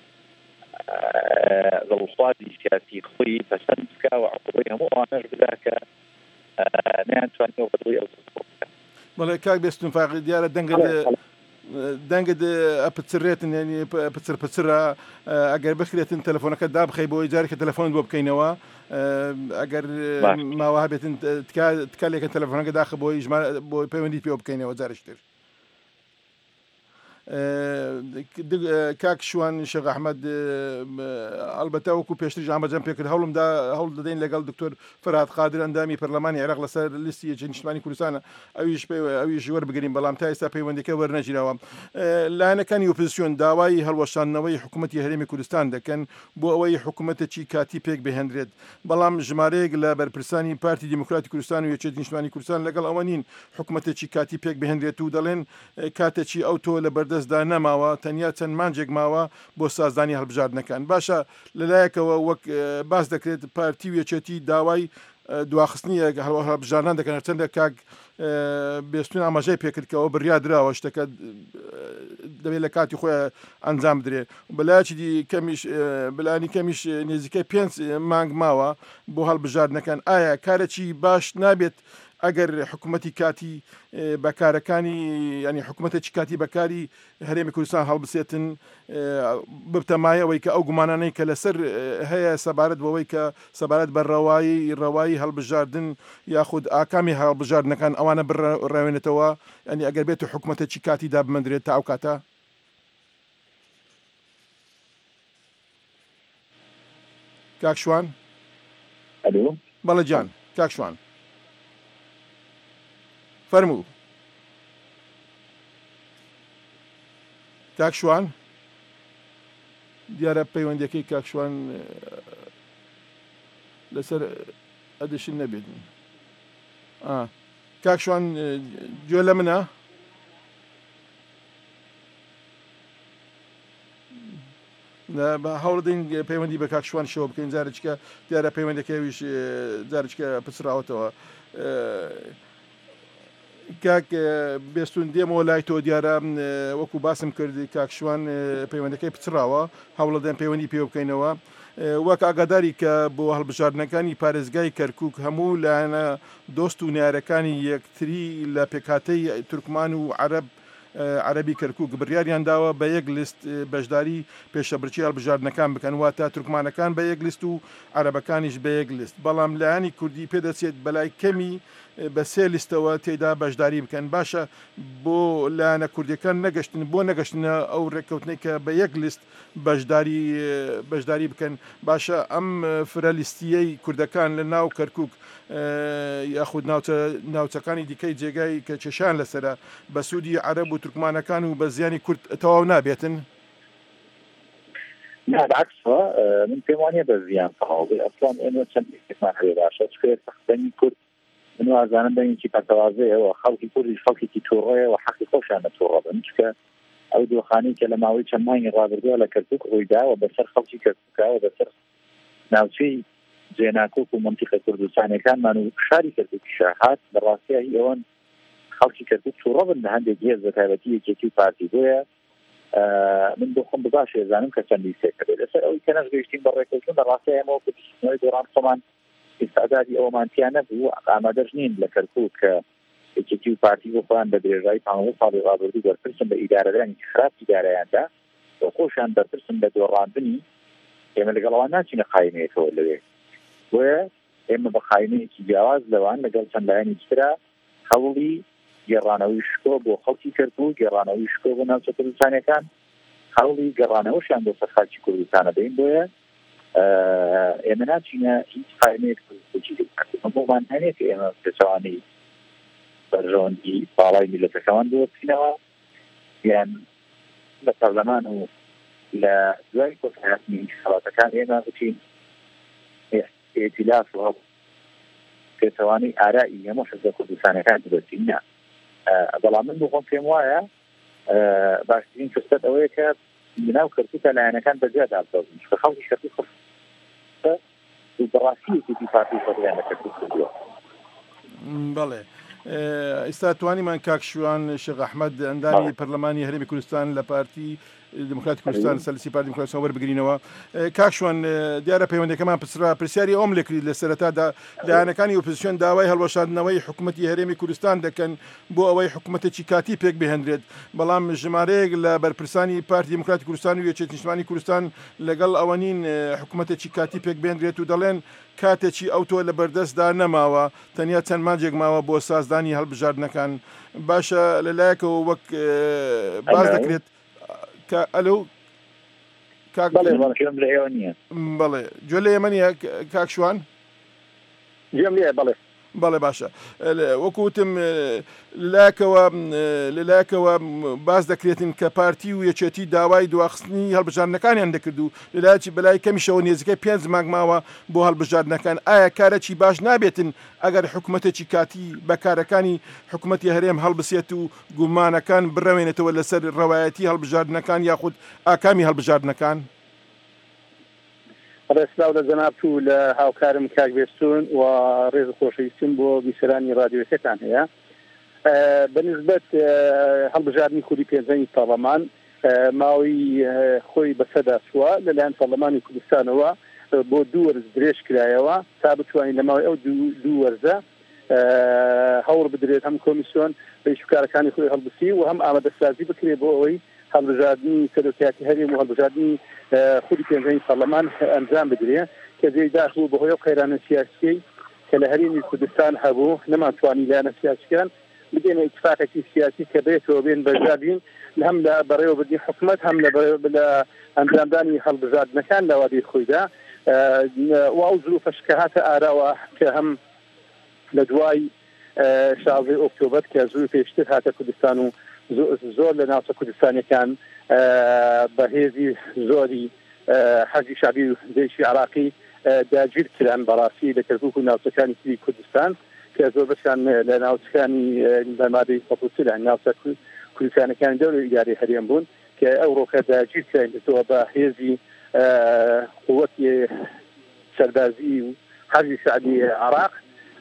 دڵخوازی سیاسی خۆی پەسەند بکە و عقوبەی هەموو ئەوانەش بدا کە نەیانتوانێت بەدڵی ئەو بەڵێ کاک بێستون فاقی دیارە دەنگت دەنگت ئەپچڕێتن ینی پچر پچرە ئەگەر بخرێتن تەلەفۆنەکە دابخەی بۆی جارێکە تەلەفۆنت بۆ بکەینەوە ئەگەر ماوە هەبێتن تکالێکە تەلەفۆنەکە داخە بۆی بۆی پەیوەندی پێوە بکەینەوە جارشتر. کاک شوان شێخ ئەحمەد ئەلبەتە وەکو پێشتر ئاماژەم پێکرد هەوڵمدا هەوڵ دەدەین لەگەڵ دکتۆر فەرهاد قادر ئەندامی پەرلەمانی عێراق لەسەر لیستی یەکێ نیشتیمانی کوردستانە ئەویش ئەویش وەربگرین بەڵام تا ئێستا پەیوەندیەکە وەرنەگیراوە. لایەنەکانی ئۆپۆزیسیۆن داوای هەڵوەشاندنەوەی حکوومەتی هەرێمی کوردستان دەکەن بۆ ئەوەی حکوومەتێکی کاتی پێک بهێنرێت بەڵام ژمارەیەک لە بەرپرسانی پارتی دیموکراتی کوردستان و یەکێتی نیشتیمانی کوردستان لەگەڵ ئەوە نین حکوومەتێکی کاتی پێک بهێنرێت و دەڵێن کاتێکی ئەو تۆ لە بەردەستدا نەماوە تەنیا چەند مانجێک ماوە بۆ سازدانی هەڵبژاردنەکان باشە لەلایەکەوە وەک باس دەکرێت پارتی و یەکێتی داوای دواخستنی هەڵبژاردنان دەکەن چەندە کاک بێستون ئاماژەی پێکردکەوە بڕیا درراوە شتەکە دەبێت لە کاتی خۆی ئەنجام بدرێ بەلایەکی کەمیش بلانی کەمیش نێزیکەی پێنج مانگ ماوە بۆ هەڵبژاردنەکان ئایا کارێکی باش نابێت ئەگەر حکوومەتی کاتی بەکارەکانی ینی حکوومەتێکی کاتی بەکاری هەرێمی کوردستان هەڵبسێتن ببتەمایەوەی کە ئەو گومانانەی کە لەسەر هەیە سەبارەت بەوەی کە سەبارەت بە ڕەوایی ڕەوایی هەڵبژاردن یاخود ئاکامی هەڵبژاردنەکان ئەوانە بڕاوێنێتەوە ینی ئەگەر بێت حکوومەتێکی کاتی دابمەندرێت تا ئەو کاتە. کاک شوان بەڵێ جان کاک شوان فەرموو. کاک شوان دیارە پەیوەندەکەی کاک شوان لەسەر ئەدەشن نەبێت. کاک شوان گوێ لە منە؟ هەوڵ دەین پەیوەندی بە کاک شوان شەوە بکەین جارێککە دیارە پەیوەندەکەویش جارێککە پچراوەتەوە. کاک بێستون دێمەوە لای تۆ دیارە وەکو باسم کردی کاکشوان پەیوەندەکەی پچراوە هەوڵەدەن پەیوەندی پێ بکەینەوە وەک ئاگاداری کە بۆ هەڵبژاردنەکانی پارێزگای کەرکووک هەموو لایەنە دۆست و نارەکانی یەکتری لە پێکهاتەی تورکمان و عەرەب عەرەبی کەرکووک بڕیاریان داوە بە یەک لیست بەشداری پێشەبرچی هەڵبژاردنەکان بکەن واتە تورکمانەکان بە یەک لیست و عەرەبەکانیش بە یەک لیست بەڵام لایەنی کوردی پێدەچێت بەلای کەمی بە سێ لیستەوە تێدا بەشداری بکەن باشە بۆ لایەنە کوردیەکان نەگەشتن بۆ نەگەشتنە ئەو ڕێککەوتنەی کە بە یەک لیست بەشداری بەشداری بکەن باشە ئەم فرەلیستیەی کوردەکان لە ناو کەرکووک یاخود ناوچەکانی دیکەی جێگای کە چێشان لەسرە بە سوودی عەرەب و تورکمانەکان و بە زیانی کورد تەواو نابێتن لا بالعكس من پێم وانییە بە زیان تەواوی ئەسڵان ئێمە چەند استثمان هەیە باشە چکە سەختەنی کورد من وازانم بینکی پەتەوازەیەوە خەڵکی کوردیش خەڵکێکی تووڕەیە و حەقی خۆشیان نەتووڕە بن چکە ئەو دۆخانەی کە لە ماوەی چەند مانگی ڕابردووە لە کەرکووک ڕوویداوە بەسەر خەڵکی کەرکووکەوە بەسەر ناوچەی جێناکۆک و مەنتیقە کوردستانەکانمان و شاری کەرکووکی شاهات بەڕاستیایی ئەوەن خەڵکی کەرکووک تووڕە بن لە هەندێک هێز بە تایبەتی یەکێتی و پارتی بۆیە من بۆ خۆم بباش ێزانم کە چەند لیستێک دەبێت لەسەر ئەوەی کە نەشگەیشتین بە ڕێککەوتن بەڕاستی ئێمەوە بچنەوەی دۆڕان خۆمان ئستعدادی ئەوەمانتیان نەبوو ئامادەش نین لە کەرکووک کە یەکێتی و پارتی بۆ خۆیان بە درێژایی پانزدە ساڵی ڕابردوو بەرپرسن بە ئیدارەدانی خراپ ئیدارەیاندا بۆ خۆشیان بەرپرسن بە دۆڕاندنی ئێمە لەگەڵەوان ناچینە قایمەیەکەوە لەوێ بۆیە ئێمە بە قایمەیەکی جیاواز لەوان لەگەڵ چەند لایەنی ترا هەوڵی گێڕانەوەی شکۆ بۆ خەڵکی کەرکووک گێڕانەوەی شکۆ بۆ ناوچە کوردستانەکان هەوڵی گەڕانەوەشیان بۆ سەر خاکی کوردستانە دەین بۆیە ئێمە ناچینە هیچ قایمەیەک بۆمان هەنێ کە ئێمە پێچەوانەی بەرژەوەندی باڵای میلەتەکەمان بۆ بچینەوە یان لە پەرلەمان و لە دوای کۆتایاتنی انتخاباتەکان ئێمە بچین ئێتیلاف و پێچەوانەی ئارایی هەموو حزبە کوردستانەکان بچین نا بەڵام من بۆ خۆم پێم وایە باشترین فرسەت ئەوەیە کە بناو کەرکووکە لایەنەکان بەجیا دابدەن کە خەڵکی کەرکووک بەڕاستیەکی پارتی خۆیان لە کەرکووک کردووە بەڵێ ئێستا توانیمان کاکشوان شێخ ئەحمەد ئەندامی پەرلەمانی هەرێمی کوردستان لە پارتی دموکراتی کوردستان سەرسی پارتی دموکراسی وەربگرینەوە کاکشوان دیارە پەیوەندەکەمان پرسرا پرسیاری ئەوم لێکری لە سەرەتادا لایەنەکانی ئۆپۆزیسیۆن داوای هەڵوەشاندنەوەی حکوومەتی هەرێمی کوردستان دەکەن بۆ ئەوەی حکوومەتێکی کاتی پێک بهێنرێت بەڵام ژمارەیەک لە بەرپرسانی پارتی دموکراتی کوردستان و یەکێتی نیشتمانی کوردستان لەگەڵ ئەوە نین حکوومەتێکی کاتی پێک بهێنرێت و دەڵێن کاتێکی ئەو تۆ لە بەردەستدا نەماوە تەنیا چەند مانجێک ماوە بۆ سازدانی هەڵبژاردنەکان باشە لەلایەکەوە وەک باز دەکرێت ئەلو بەڵێ گوێ لە ئێمە نیە کاکشوان بەڵێ بەڵێ باشە وەکوتم لەلایەکەوە لەلایەکەوە باز دەکرێتن کە پارتی و یەکێتی داوای دواخستنی هەڵبژاردنەکانیان دەکرد و لەلایەکی بەلای کەمیشەوە نێزەکەی پێنج مانگ ماوە بۆ هەڵبژاردنەکان ئایا کارێکی باش نابێتن ئەگەر حکوومەتێکی کاتی بەکارەکانی حکوومەتی هەرێم هەڵبسێت و گومانەکان بڕەوێنێتەوە لەسەر ڕەوایەتی هەڵبژاردنەکان یاخود ئاکامی هەڵبژاردنەکان ڕێسلااو لە جەناب و لە هاوکارم کاک بێستون و ڕێز خۆشەویستم بۆ بیسەرانی رادیۆەکەتان هەیە بەنسبەت هەڵبژاردننی کوردی پێنجەمی پەرلەمان ماوەی خۆی بەسەدا چووە لەلایەن پەرلەمانی کوردستانەوە بۆ دوو وەرز درێژ کرایەوە تا بتوانین لە ماوەی ئەو دوو وەرزە هەوڵ بدرێت هەم کۆمیسیۆن پێشکارەکانی خۆی هەڵبسی و هەم ئامادەسازی بکرێت بۆ ئەوەی هەڵبژاردننی سەرۆکیاتی هەرێم و هەڵبژاردننی خودی پێنجەمی پەرلەمان ئەنجام بدرێت کە جێی داخبوو بەهۆی قەیرانە سیاسی کە لە هەرێمی کوردستان هەبوو نەماتوانی لایەنە سیاسیەکان بدێنە ئیتفاقێکی سیاسی کە بێتەوە بێن بەژابین هەم لە بەڕێوەبردنی حکوومەت هەم لە ئەنجامدانی هەڵبژاردنەکان لە وادەی خۆیدا و ئەو زروفەش کە هاتە ئاراوە کە هەم لە دوای شازدەی ئۆکتۆبەر کە زوو پێشتر هاتە کوردستان و زۆر لە ناوچە کوردستانیەکان بەهێزی زۆری حەزی شعبی و دێشی عراقی داگیر کران بەڕاستی لە کەرکووک و ناوچەکانی تری کوردستان کە زۆر بەشان لە ناوچەکانی بەمادەی سەد ناوچە کوردستانەکانی دەوری ئیدارەی هەرێم بوون کە ئەو ڕۆکە داگیر کرێتەوە بە هێزی قووەتی سەربازی و حەزی شعبی عراق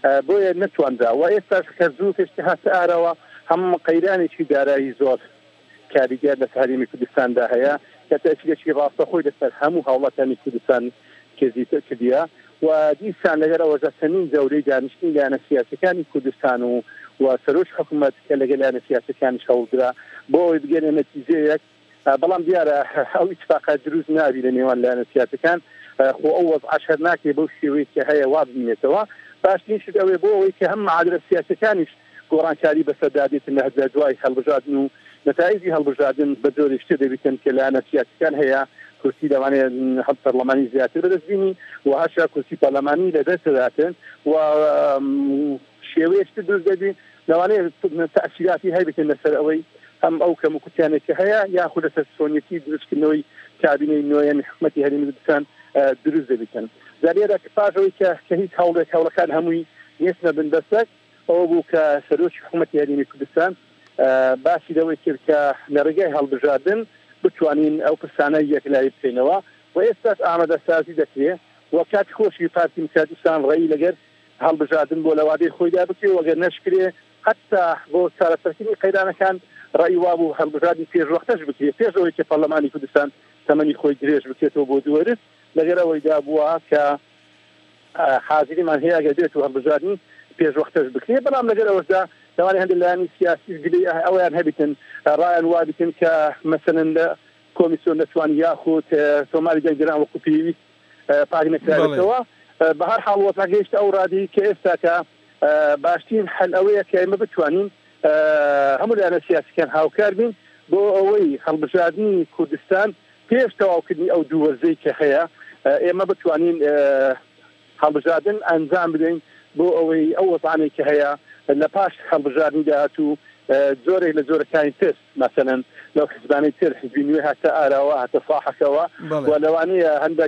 بۆیە نتواندا و ئێستاش کە زوو پێشتی هاتە ئارەوە هەموو قەیرانێکی دارایی زۆر کاریگەر لە هەرێمی کوردستاندا هەیە کە تەشکیلێکی ڕاستەخۆی لەسەر هەموو هاوڵاتانی کوردستان کردیە و دیسان لەگەر ئەوەژە سەمین جەورەی دانیشتنی لایەنە سیاسەکانی کوردستان و و سەرۆش حکوومەت کە لەگەڵ لایەنە سیاسەکانیش هەوڵدرا بۆ ئەوەی بگەنە نەتیجەیەک بەڵام دیارە ئەو اتفاقات دروست نابی لە نێوان لایەنە سیاسەکان خۆ ئەو وەزعە شەر ناکرێ بەو شێوەیە کە هەیە وا ببینێتەوە باشترین شت ئەوەیە بۆ ئەوەی کە هەم معادلە سیاسەکانیش گۆڕانکاری بەسەردادێتن لە دوای هەڵبژاردن و نتایجی هەڵبژاردن بە جۆرێک شتێ دەبێتن کە لایەنە سیاسەکان هەیە کورسی لەوانەیە هەڵ پەرلەمانی زیاتر بەدەستبینی و هەشا کورسی پەرلەمانی لەدەستداتن و شێوەیەشت دروست دەبی لەوانەیە تەئسیراتی هەیبێتن لەسەر ئەوەی هەم ئەو کەم و کوتیانێکە هەیە یاخود لەسەر چۆنیەتی دروستکردنەوەی کابینەی نوێیان حکوومەتی هەرێمی کوردستان دروست دەبێتن زارێرە پاشەوەی کە کە هیچ هەوڵێک هەوڵەکان هەمووی نێسنە بنبەستەک ئەوە بوو کە سەرۆکی حکوومەتی هەرێمی کوردستان باسی لەوەی کرد کە لە ڕێگای هەڵبژاردن بتوانین ئەو پرسانە یەکلایی بکەینەوە و ئێستاش ئامادەسازی دەکرێت و کات خۆشی پارتی مکاتستان ڕێی لەگەر هەڵبژاردن بۆ لەوادەی خۆیدا بکرێ وەگەر نەشکرێ حتا بۆ چارەسەرکردنی قەیرانەکان ڕێی وا بوو هەڵبژاردی پێشوەختەش بکرێت پێش ئەوەی کە پەرلەمانی کوردستان تەمەنی خۆی درێژ بکرێتەوە بۆ دووەرس لەگەر ئەوەیدا بووە کە حازریمان هەیە ئەگەر بێت و هەڵبژاردنی پێشوەختەش بکرێت بەڵام لەگەر ئەوەشدا لەوانەیە هەندێک لایەنی سیاسی گلەی ئەویان هەبێتن ڕایان وا بکەن کە مەسەلەن لە کۆمیسیۆن دەتوانین یاخود تۆماری جەنگران وەکو پێویست پاک نەکرێتەوە بە هەر حاڵ وەتا گەیشتە ئەو ڕادی کە ئێستا کە باشترین حل ئەوەیە کە ئێمە بتوانین هەموو لایەنە سیاسیەکان هاوکار بین بۆ ئەوەی هەڵبژاردنی کوردستان پێش تەواوکردنی ئەو دوو وەرزەی کە هەیە ئێمە بتوانین هەڵبژاردن ئەنجام بدەین بۆ ئەوەی ئەو وەزعانەی کە هەیە لە پاش هەڵبژاردنی داهاتوو زۆرێک لە زۆرەکانی تر مەسەلەن لەو حیزبانەی تر حیزبی نوێ هاتە ئاراوە هاتە ساحەکەوە و لەوانەیە هەندێک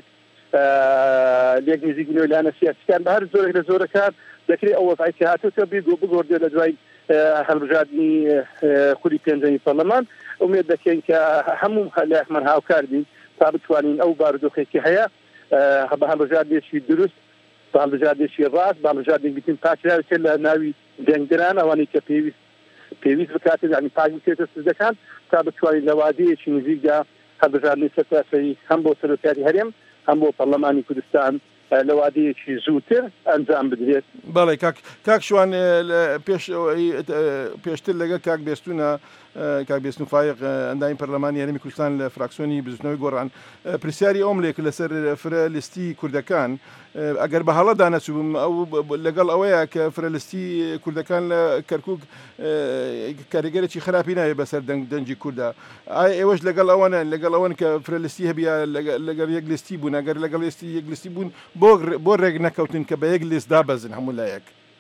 لێک نزیک نوێ لایەنە سیاسیەکان بە هەر زۆرێک لە زۆرەکان دەکرێت ئەو وەزعی کە هاتووتە بگۆڕدرێت لە دوای هەڵبژاردنی خولی پێنجەمی پەرلەمان ئومێد دەکەین کە هەموو لایەکمان هاوکار بین تا بتوانین ئەو بارودۆخێکی هەیە بە هەڵبژاردێکی دروست بە هەڵبژاردێکی ڕاست بە هەڵبژاردێک بیتین پاکراوێت لە ناوی جەنگدران ئەوانەی کە پێویست پێویست بکاتێت یعنی پاک بکرێتە سزەکان تا بتوانین لە وادەیەکی نزیکدا هەڵبژاردنی سەرتاسەری هەم بۆ سەرۆکاری هەرێم هەم بۆ پەرلەمانی کوردستان لە وادەیەکی زووتر ئەنجام بدرێت. بەڵێ کاک کاک شوان پێش پێشتر لەگە کاک بێستونە کاک بێستن فایق ئەندامی پەرلەمانی هەرێمی کوردستان لە فراکسیۆنی بزنەوەی گۆڕان پرسیاری ئۆملێک لەسەر فرە لیستی کوردەکان ئەگەر بە هەڵەدا نەچووم ئەو لەگەڵ ئەوەیە کە فرە لیستی کوردەکان لە کەرکووک کاریگەرێکی خراپی ناوێ بەسەر دەنگی کووردا ئایا ئێوەش لەگەڵ ئەوەنە لەگەڵ ئەوەن کە فرە لیستی هەبیا لەگەڵ یەک لیستی بوون ئەگەر لەگەڵ لیستی یەک لیستی بوون بۆ ڕێک نەکەوتن کە بە یەک لیست دابەزن هەموو لایەک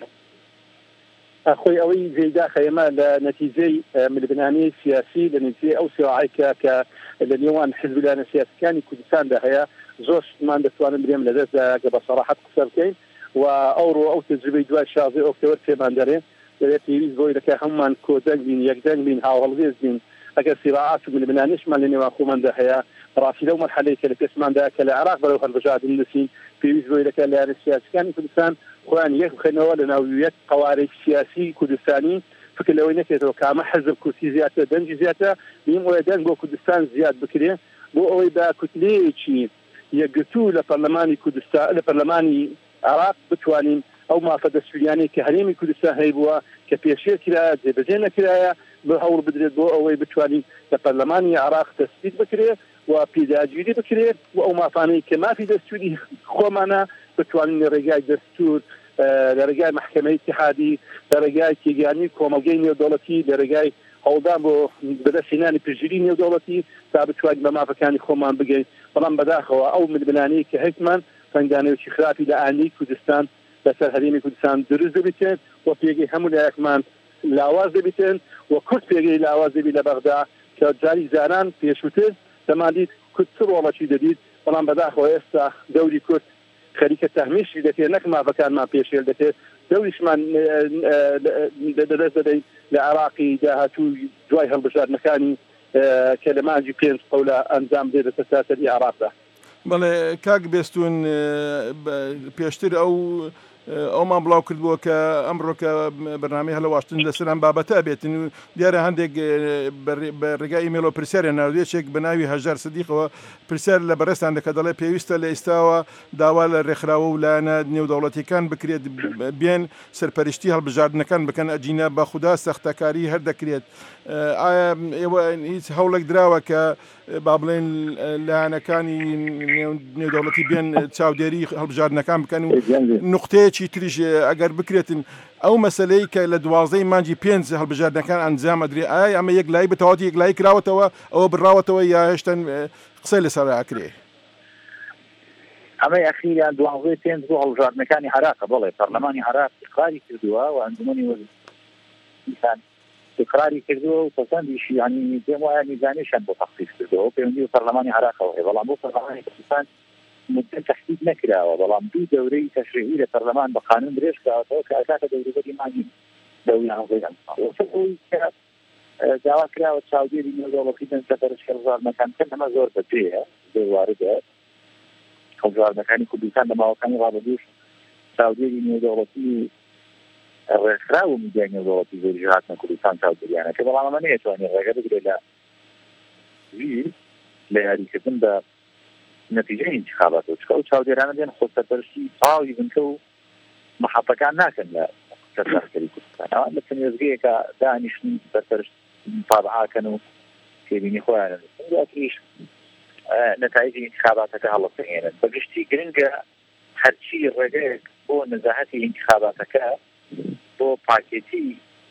خۆی ئەوەی جێدا خەیمە لە نەتیجەی ملبنانی سیاسی لە نتیجەی ئەو سێواعیکە کە لە نێوان حزب لایەنە سیاسەکانی کوردستاندا هەیە زۆرمان دەتوانم برێم لەدەستدا کە بە سەراحەت قسە بکەین و ئەوڕۆ ئەو تەجربەی دوای شازی ئۆکتۆبر پێمان دەرێ دەبێت پێویست بۆی دەکە هەمومان کۆدەنگ بین یەکدەنگ بین هاوهەڵگێز بین ئەگەر سیراعات و ملبنانیشمان لە نێوان خۆماندا هەیە ڕاستی لەو مەرحەلەی کە لە پێشماندا کە لە عێراق بەرەو هەڵبژاردن نووسین پێویست بۆی دەکە لایەنە سیاسیەکانی کوردستان خۆیان یەک بخەنەوە لە ناو یەک قوارەی سیاسی کوردستانی فکر لەوەی نەکرێتەوە کامە حەزب کورسی زیاتر دەنگی زیاتر بیم ئەوەی دەنگ بۆ کوردستان زیاد بکرێ بۆ ئەوەی با کوتلەیەکی یەکگرتوو لە پەرلەمانی کوردستان لە پەرلەمانی عێراق بتوانین ئەو مافە دەستوریانەی کە هەرێمی کوردستان هەیبووە کە پێشێر کرایە جێبەجێ نەکرایە بە هەوڵ بدرێت بۆ ئەوەی بتوانین لە پەرلەمانی عێراق تەسبیت بکرێت و پیداگیری بکرێت و ئەو مافانەی کە مافی دەستوری خۆمانە بتوانین لە ڕێگای دەستور لە ڕێگای محکەمەی اتحادی لە ڕێگای تێگەیاندنی کۆمەلگەی نێودەوڵەتی لە ڕێگای هەوڵدان بۆ بەدەستهێنانی پشتگیری نێودەوڵەتی تا بتوانین بە مافەکانی خۆمان بگەین بەڵام بەداخەوە ئەو ملبنانەی کە هەیەکمان فەنگانەوەی خراپی لە ئاینی کوردستان لەسەر هەرێمی کوردستان دروست دەبێتێت و پێگەی هەموو لایەکمان لاواز دەبێتن و کورد پێگەی لاواز دەبێت لە بەغدا کە جاری زاران پێشووتر دەمانیت کورد چ ڕۆڵەکی دەدیت بەڵام بەداخەوە ئێستا دەوری کورد خەریکە تەهمیشی دەکرێت نەک مافەکانمان پێشێل دەکرێت دەوریشمان دەدەست دەدەین لە عێراقی داهاتوو دوای هەڵبژاردنەکانی کە لە مانجی پێنج قەولە ئەنجام دێت لە سەرتاسەری عێراقدا. بەڵێ کاک بێستون پێشتر ئەو ئەومان بڵاو کردبووە کە ئەمڕۆکە بەرنامەی هەلە واشتن لەسەر ئەم بابەتە بێتن دیارە هەندێک بە ڕێگای ئیمێلۆ پرسیارە ناودێچێک بەناوی هەژار سدیقەوە پرسیار لە بەڕێستان دەکە دەڵێ پێویستە لە ئێستاوە داوا لە ڕێکخراوە و لایەنە نێودەوڵەتیەکان بکرێت بێن سەرپەرشتی هەڵبژاردنەکان بکەن ئەجینە بە خوددا سەختەکاری هەر دەکرێت ئایا ئێوە هیچ هەوڵێک دراوە کە با بڵێن لایەنەکانی نێودەوڵەتی بێن چاودێری هەڵبژاردنەکان بکەن و نقطەیەکی تریژ ئەگەر بکرێتن ئەو مەسلەی کە لە دوازدەی مانجی پێنج هەڵبژاردنەکان ئەنجام ئەدرێ ئایا ئەمە یەک لای بتەواتی یەک لای کراوەتەوە ئەوە بڕاوەتەوە یا هێشتا قسەی لەسەر ئاکرێ ئەمە ئەخیریان دوازدەی پێنج بۆ هەڵبژاردنەکانی عێراق بڵێ پەرلەمانی عێراق اقراری کردووە و ئەنجومەنی وەزیران اقراری کردووە و پەسەندیشی ینی پێم وایە میزانیشان بۆ تەخفیف کردەوە پەیوەندی بە پەرلەمانی عێراقەوە هەیە بەڵام بۆ پەرلەمانی کوردستان مدە تەحدید نەکراوە بەڵام دوو دەورەی تەشریعی لە پەرلەمان بە قانون درێژ کراوەتەوە کە ئەکاتە دەوروبەری مانگی دەوری هەڵبژاردن داوا کراوە چاودێری نێودەوڵەتی بن سەرپەرشتی هەڵبژاردنەکان کە ئەمە زۆر بەجێیە زۆر واردە هەڵبژاردنەکانی کوردستان لە ماوەکانی ڕابردووش چاودێری نێودەوڵەتی ڕێکخرا و میدیای نێودەوڵەتی زۆری هاتنە کوردستان چاودێریانە کە بەڵام ئەمە نەیەتوانێت ڕێگە بگرێت لە لە یاریکردن بە نەتیجەی انتخاباتەوە چکە ئەو چاودێرانە دێن خۆ سەرپەرشتی تەواوی بنکە و محەفەکان ناکەن لە سەرپەرشتیی کوردستان ئەوان لە چەندێزگەیەکە دانیشتن سەرپەرشت متابعاکەن و تێبینی خۆیانن ئەویش نەتایجی انتخاباتەکە هەڵەسەهێنن بەگشتی گرنگە هەرچی ڕێگەیەک بۆ نەزاهەتی انتخاباتەکە بۆ پاکێتی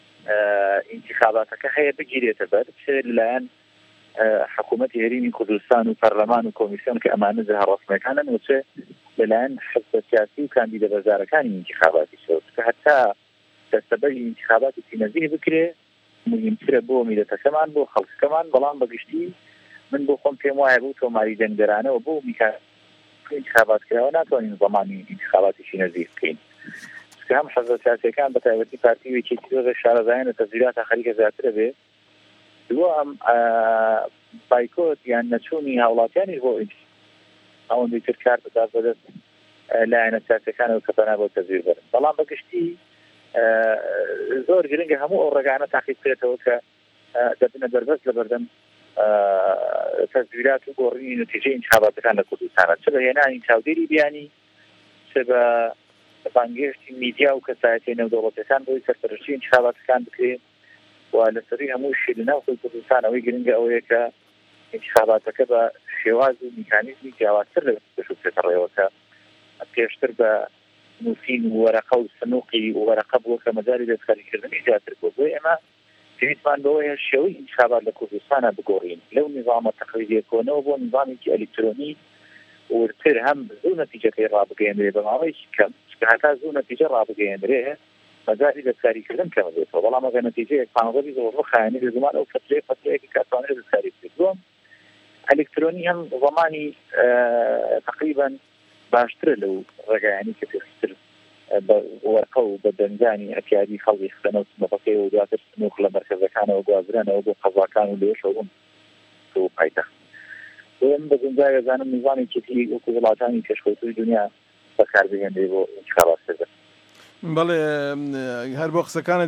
انتخاباتەکە هەیە بگیرێتە بەر چ لەلایەن حکوومەتی هەرێمی کوردستان و پەرلەمان و کۆمیسیۆن کە ئەمانە ڕسمیەکانن و چ لەلایەن حزب سیاسی و کاندیدە بەزارەکانی انتخاباتی شەوت کە هەتا دەستەبەری انتخاباتی نەزیه بکرێ مهمترە بۆ میلەتەکەمان بۆ خەڵکەکەمان بەڵام بەگشتی من بۆ خۆم پێم وایە بوو تۆماری دەنگدەرانەوە بۆ میکا انتخاباتکراوە ناتوانین زەمانی انتخاباتیشی نەزیه بکەین کە هەم حزب سیاسیەکان بە تایبەتی پارتیوێکی تۆزە شارەزایانە تەزیرات خەریکە زیاترە بێ دوام بایکۆت یان نەچوونی هاوڵاتیانی بۆ ئەوەندەی تر کار بدات بەدەست لایەنە سیاسیەکانەوە کە بەنا بۆ تەزویر بەرن بەڵام بەگشتی زۆر گرنگە هەموو ئەو ڕێگانە تاقیید بکرێتەوە کە دەبنە دەربەست لە بەردەم تەزویرات و گۆڕینی نەتیجەی انتخاباتەکان لە کوردستانە چ بە هێنانی چاودێری بیانی چ بە بانگێشتی میدیا و کەسایەتی نێودەوڵەتیەکان بۆی سەرپەرشتی انتخاباتەکان بکرێن و لەسەری هەموو شی لەناو کوردستانەوەی گرنگە ئەوەیە کە انتخاباتەکە بە شێواز و میکانیزمی جیاوازتر لە بێتە ڕێوە کە پێشتر بە نووسین وەرەقە و سنووقی وەرەقە بووە کە مەجاری دەستکاریکردنی زیاتر بوو بۆی ئێمە پێویستمان بەوەیە شێوەی انتخابات لە کوردستانە بگۆڕین لەو نظامە تەقلیدیە کۆنەوە بۆ نظامێکی ئەلکترۆنی ورتر هەم زوو نەتیجەکەی ڕابگەیەندرێ بە ماوەیەکی کەم کە هەتا زوو نەتیجە ڕابگەیەندرێ مەجاری دەستکاریکردن کەمە بێتەوە بەڵام ئەگەر نەتیجەیەک پانزەی زۆر خایەنی لە زمان ئەو فترەیە فترەیەکی کاتوانێت دەستکاری بکردووە ئەلکترۆنی هەم زمانی تقریبا باشترە لەو ڕێگایانی کە پێشتر بە وەرقە و بە دەنگانی ئەتیادی خەڵکی خستنەوە سنووقەکەی و دواتر سنووق لە مەرکەزەکانەوە گوازرانەوە بۆ قەزاکان و لێشەوە بۆ پایتەخت بۆم بە گونجای دەزانم نظامێکی وەکو وڵاتانی پێشکەوتووی دنیا بەکاربهێنرێ بۆ انتخاباتکردن بەڵێ هەر بۆ قسەکانت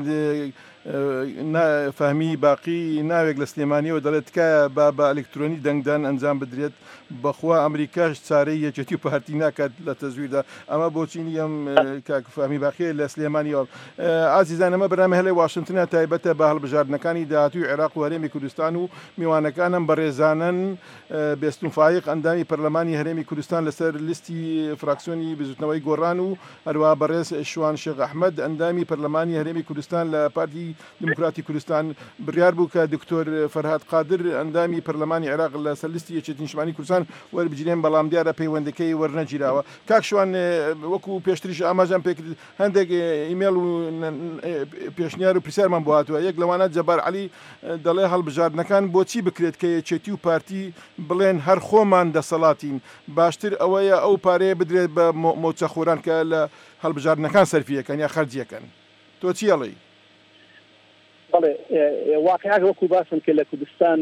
فەهمی باقی ناوێک لە سلێمانیەوە دەڵێت تکایە با بە ئەلکترۆنی دەنگدان ئەنجام بدرێت بەخوا ئەمریکاش چارەی یەکێتی و پارتی ناکات لە تەزویردا ئەمە بۆچی نیەم کاکفەهمی باقیە لە سلێمانیەوە ئازیزان ئەمە بەرنامە هەلێ واشنگتنە تایبەتە بە هەڵبژاردنەکانی داهاتووی عێراق و هەرێمی کوردستان و میوانەکانم بەڕێزانن بێستون فایق ئەندامی پەرلەمانی هەرێمی کوردستان لەسەر لیستی فراکسیۆنی بزوتنەوەی گۆڕان و هەروە بەڕێز شوان شێخ ئەحمەد ئەندامی پەرلەمانی هەرێمی کوردستان لە پارتی دموکراتی کوردستان بڕیار بوو کە دکتۆر فەرهاد قادر ئەندامی پەرلەمانی عێراق لە سەر لیستی یەکێتی نیشتمانی کوردستان وەربگیرێن بەڵام دیارە پەیوەندەکەی وەرنەگیراوە کاک شوان وەکو پێشتریش ئاماژان پێکرد هەندێک ئیمێل و پێشنیار و پرسیارمان بۆ هاتووە یەک لەوانە جەبار عەلی دەڵێ هەڵبژاردنەکان بۆچی بکرێت کە یەکێتی و پارتی بڵێن هەر خۆمان دەسەڵاتین باشتر ئەوەیە ئەو پارەیە بدرێت بە مۆچەخۆران کە لە هەڵبژاردنەکان سەرفیەکەن یا خەرجیەکەن تۆ چی ئەڵێی؟ بەڵێ واقعا وەکو باسم کە لە کوردستان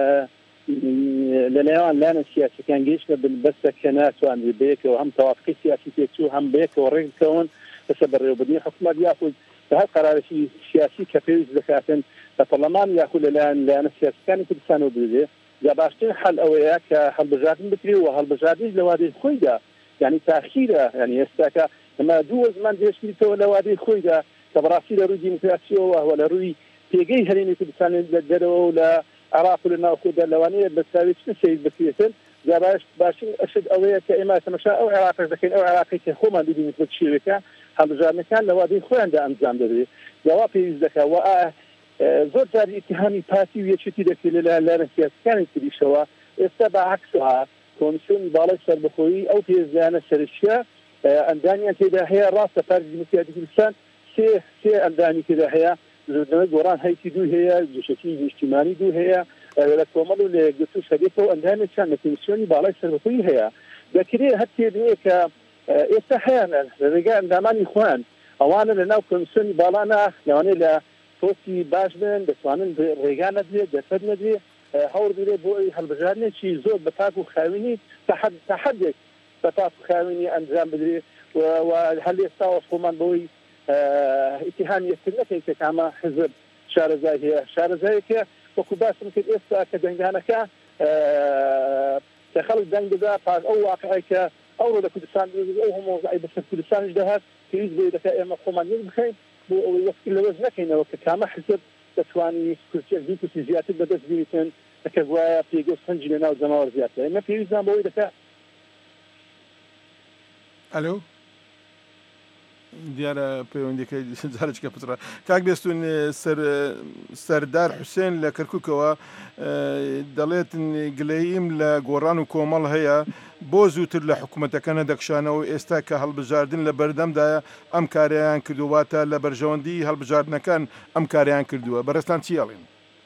لەلایەن لایەنە سیاسیەکان گەیشتە بەستە کە ناتوانێت بەیەکەوە هەم تەوافقی سیاسی پێچوو هەم بەیەکەوە ڕێک بکەون لەسەر بەڕێوەبردنی حکوومەت یاخود بە هەر قەرارێکی سیاسی کە پێویست دەکاتن لە پەرلەمان یاخود لەلایەن لایەنە سیاسەکانی کوردستانەوە بدرێ یا باشترین حل ئەوەیە کە هەڵبژاردن بکرێ و هەڵبژاردنیش لە وادەی خۆیدا یعنی تاخیرە یعنی ئێستاکە ئەمە دوو زمان دێشتیتەوە لە وادەی خۆیدا کە بەڕاستی لە ڕووی دیموکراسیەوە و لە ڕووی پێگەی هەرێمی کوردستان لە دەرەوە و لە عراق و لە ناوخۆدا لەوانەیە بەساوی چ سەید بکرێتن جا باش باشترین ئەشد ئەوەیە کە ئێمە تەماشا ئەو عێراقش دەکەین ئەو عێراقی کە خۆمان ببینیت بە شێوەیەکە هەڵبژاردنەکان لە وادەی خۆیاندا ئەنجام دەدرێت جاوا پێویست دەکات و زۆر جار ئیتیهامی پارتی و یەکێتی دەکرێت لەلایەن سیاسەکانی تریشەوە ئێستا بەعکسها کۆمیسیۆنی باڵای سەربەخۆیی ئەو پێزیانە سەرچیە ئەندامیان تێدا هەیە ڕاستە پارتی دیموکراتی کوردستان سێ سێ ئەندامی تێدا هەیە زۆرنەوەی گۆڕان هەیتی دوو هەیە جوشەکی نیشتیمانی دوو هەیە لە کۆمەڵ و لە گرتو شەریکەوە ئەندامێکیان لە کۆمیسیۆنی باڵای سەربەخۆیی هەیە دەکرێت هەر تێبێ کە ئێستا هەیە لە ڕێگای ئەندامانی خۆیان ئەوانە لە ناو کۆمیسیۆنی باڵانە لەوانەیە لە پۆستی باش بن دەتوانن ڕێگا نەدرێت دەسەر نەدرێت هەوڵ درێت بۆ ئەوی هەڵبژاردنێکی زۆر بە تاک و خاوینی تا حەدێک بە تاک و خاوینی ئەنجام بدرێت و هەل ئێستاوە خۆمان بەوەی ئیتیهامی یەکتر نەکەین کە کامە حزب شارەزای هەیە شارەزایەکە وەکو باسم کرد ئێستا کە دەنگدانەکە کە خەڵک دەنگ دەدا پاش ئەو واقعی کە ئەوڕۆ لە کوردستان ئەو هەموو بەسەر کوردستانیش دەهات پێویست بۆی دەکات ئێمە خۆمان یەک بخەین بۆ ئەوەی وەستی لەوەش نەکەینەوە کە کامە حزب دەتوانی کورسێک دوو کورسی زیاتر بەدەست بێتن کە وایە پێگەست سەنجی لە ناو جەماوەر زیاتر ئێمە پێویستمان بەوەی دەکات ئەلۆ دیارە پەیوەندەکەی جارێکە پترا کاک بێستون سەردار حوسێن لە کەرکووکەوە دەڵێتن گلەییم لە گۆڕان و کۆمەڵ هەیە بۆ زووتر لە حکوومەتەکە نەدەکشانەوە ئێستا کە هەڵبژاردن لە بەردەمدایە ئەم کاریان کردوواتە لە بەرژەوەندی هەڵبژاردنەکان ئەم کاریان کردووە بەڕێستان چیاڵین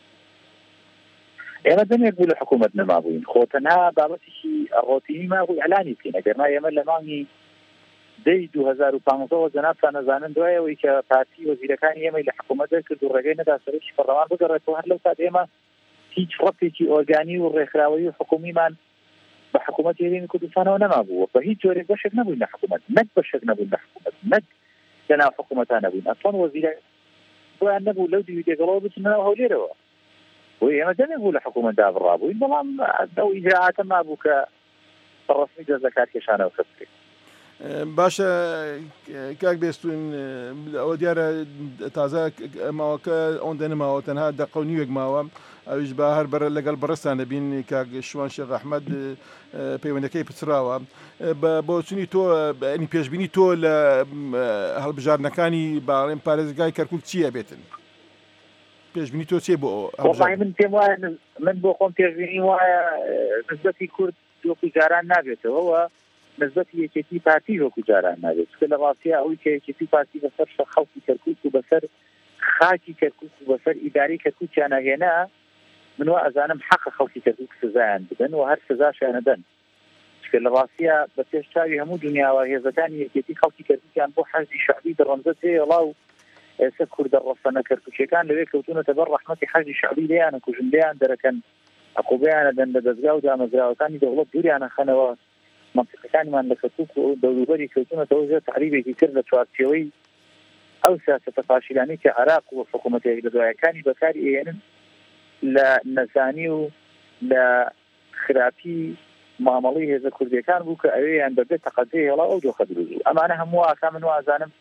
ئێمە دەمێک بوو لە حکوومەت نەمابووین خۆتەنها بابەتێکی ڕۆتینی مابووی ئەلانی بکەین ئەگەرنا ئێمە لە مانگی دەی دوو هەزار و پانزەوە جەنابتان نەزانن دوایەوەی کە پارتی وەزیرەکانی ئێمەی لە حکوومەت دەرکرد و ڕێگەی نەدا سەرۆکی پەرلەمان بگەڕێتەوە هەر لەو کات ئێمە هیچ ڕەتێکی ئۆرگانی و ڕێکخراوەیی و حکومیمان بە حکوومەتی هەرێمی کوردستانەوە نەمابووە بە هیچ جۆرێک بەشێک نەبووین لە حکوومەت نەک بەشێک نەبووین لە حکوومەت نەک لەناو حکوومەتان نەبووین ئەسڵان وەزیرە بۆیان نەبوو لەو دیوی دێگەڵەوە بچنەوە هەولێرەوە وی ئێمە دەمێک بوو لە حکوومەتدا بڕابووین بەڵام ئەو ئیجراعاتە مابوو کە بەڕەسمی دەست لە کار کێشانەوە کەس بکرێت باشە کاک بێستون ئەوە دیارە تازە ماوەکە ئەوەن دەنەماوە تەنها دەقە و نیوێک ماوە ئەویش بە هەر بەرە لەگەڵ بەڕستان دەبین کاک شوان شێخ ئەحمەد پەیوەندەکەی پچراوە بۆ چنی تۆ ئەنی پێشبینی تۆ لە هەڵبژاردنەکانی باڵێن پارێزگای کەرکووک چییە بێتن پێشبینی تۆ چێ بۆ من پێم وایە من بۆ خۆم پێشبینی وایە نسبەتی کورد وەکو جاران نابێتەوە نسبەتی یەکێتی پارتی وەکو جاران نابێت کە لە ڕاستیە ئەوەی کە یەکێتی پارتی بەسەر خەڵکی کەرکووک و بەسەر خاکی کەرکووک و بەسەر ئیداری کەرکووکیان هێنا من وا ئەزانم حەقە خەڵکی کەرکووک سزایان بدەن و هەر سزاشیان دەن کە لە ڕاستیە بە پێشچاوی هەموو دنیاوە هێزەکانی یەکێتی خەڵکی کەرکووکیان بۆ حەزی شەعبی دەڕەنجە تێڵا و ئێستا کوردە ڕەسەنە کەرکووکیەکان لەوێ کەوتونەتە بەر ڕەحمەتی حەزی شەعبی لێیانە کوژن لێیان دەرەکەن عقوبەیانە دەن لە دەستگا و دامەزراوەکانی دەوڵەت دووریانە خەنەوە منطقەکانمان لە کەرکووک و دەوروبەری کەوتونەتەوە زێر تعریبێکی کرد لە چوارچێوەی ئەو سیاسەتە پاشیلانەی کە عێراق و حکوومەتێک لە دوایەکانی بەکاری ئێنن لە نەزانی و لە خراپی مامەڵی هێزە کوردیەکان بوو کە ئەوەیان بەبێت تەقەزەی هێڵا ئەو دۆخە دروست ئەمانە هەموو ئاکا من وازانم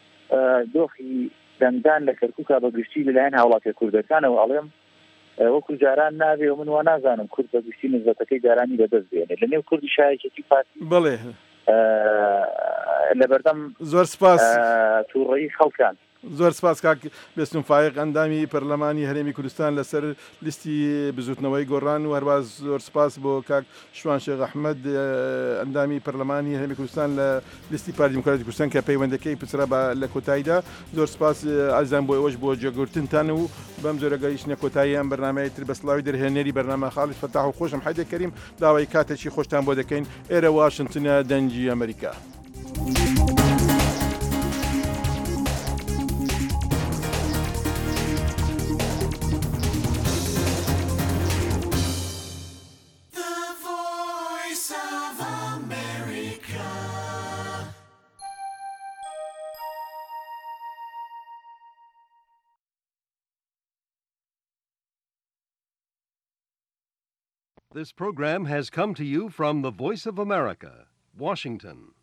دۆخی دەنگدان لە کەرکووکە بەگشتی لەلایەن هاوڵاتی کوردەکانەوە ئەڵێم وەکو جاران نابێ و من وا نازانم کورد بەگشتی نزبەتەکەی جارانی بەدەست بێنێ لە نێو کوردی شایەتی پارتی بڵێ لە بەردەم زۆر سپاس تووڕەیی خەڵکان زۆر سپاس کاک بێستون فایق ئەندامی پەرلەمانی هەرێمی کوردستان لەسەر لیستی بزوتنەوەی گۆڕان و هەرباز زۆر سپاس بۆ کاک شوان شێخ ئەحمەد ئەندامی پەرلەمانی هەرێمی کوردستان لە لیستی پارتی دیموکراتی کوردستان کە پەیوەندەکەی پچرا لە کۆتاییدا زۆر سپاس ئازان بۆ ئەوەش بۆ جێگورتنتان و بەم زۆرەگەیشتنە کۆتایی ئەم بەرنامەیە تر بە سڵاوی دەرهێنەری بەرنامە خاڵی فەتاح و خۆشم حەیدە کەریم داوای کاتێکی خۆشتان بۆ دەکەین ئێرە واشنگتنە دەنگی ئەمریکا. This program has come to you from the Voice of America, Washington.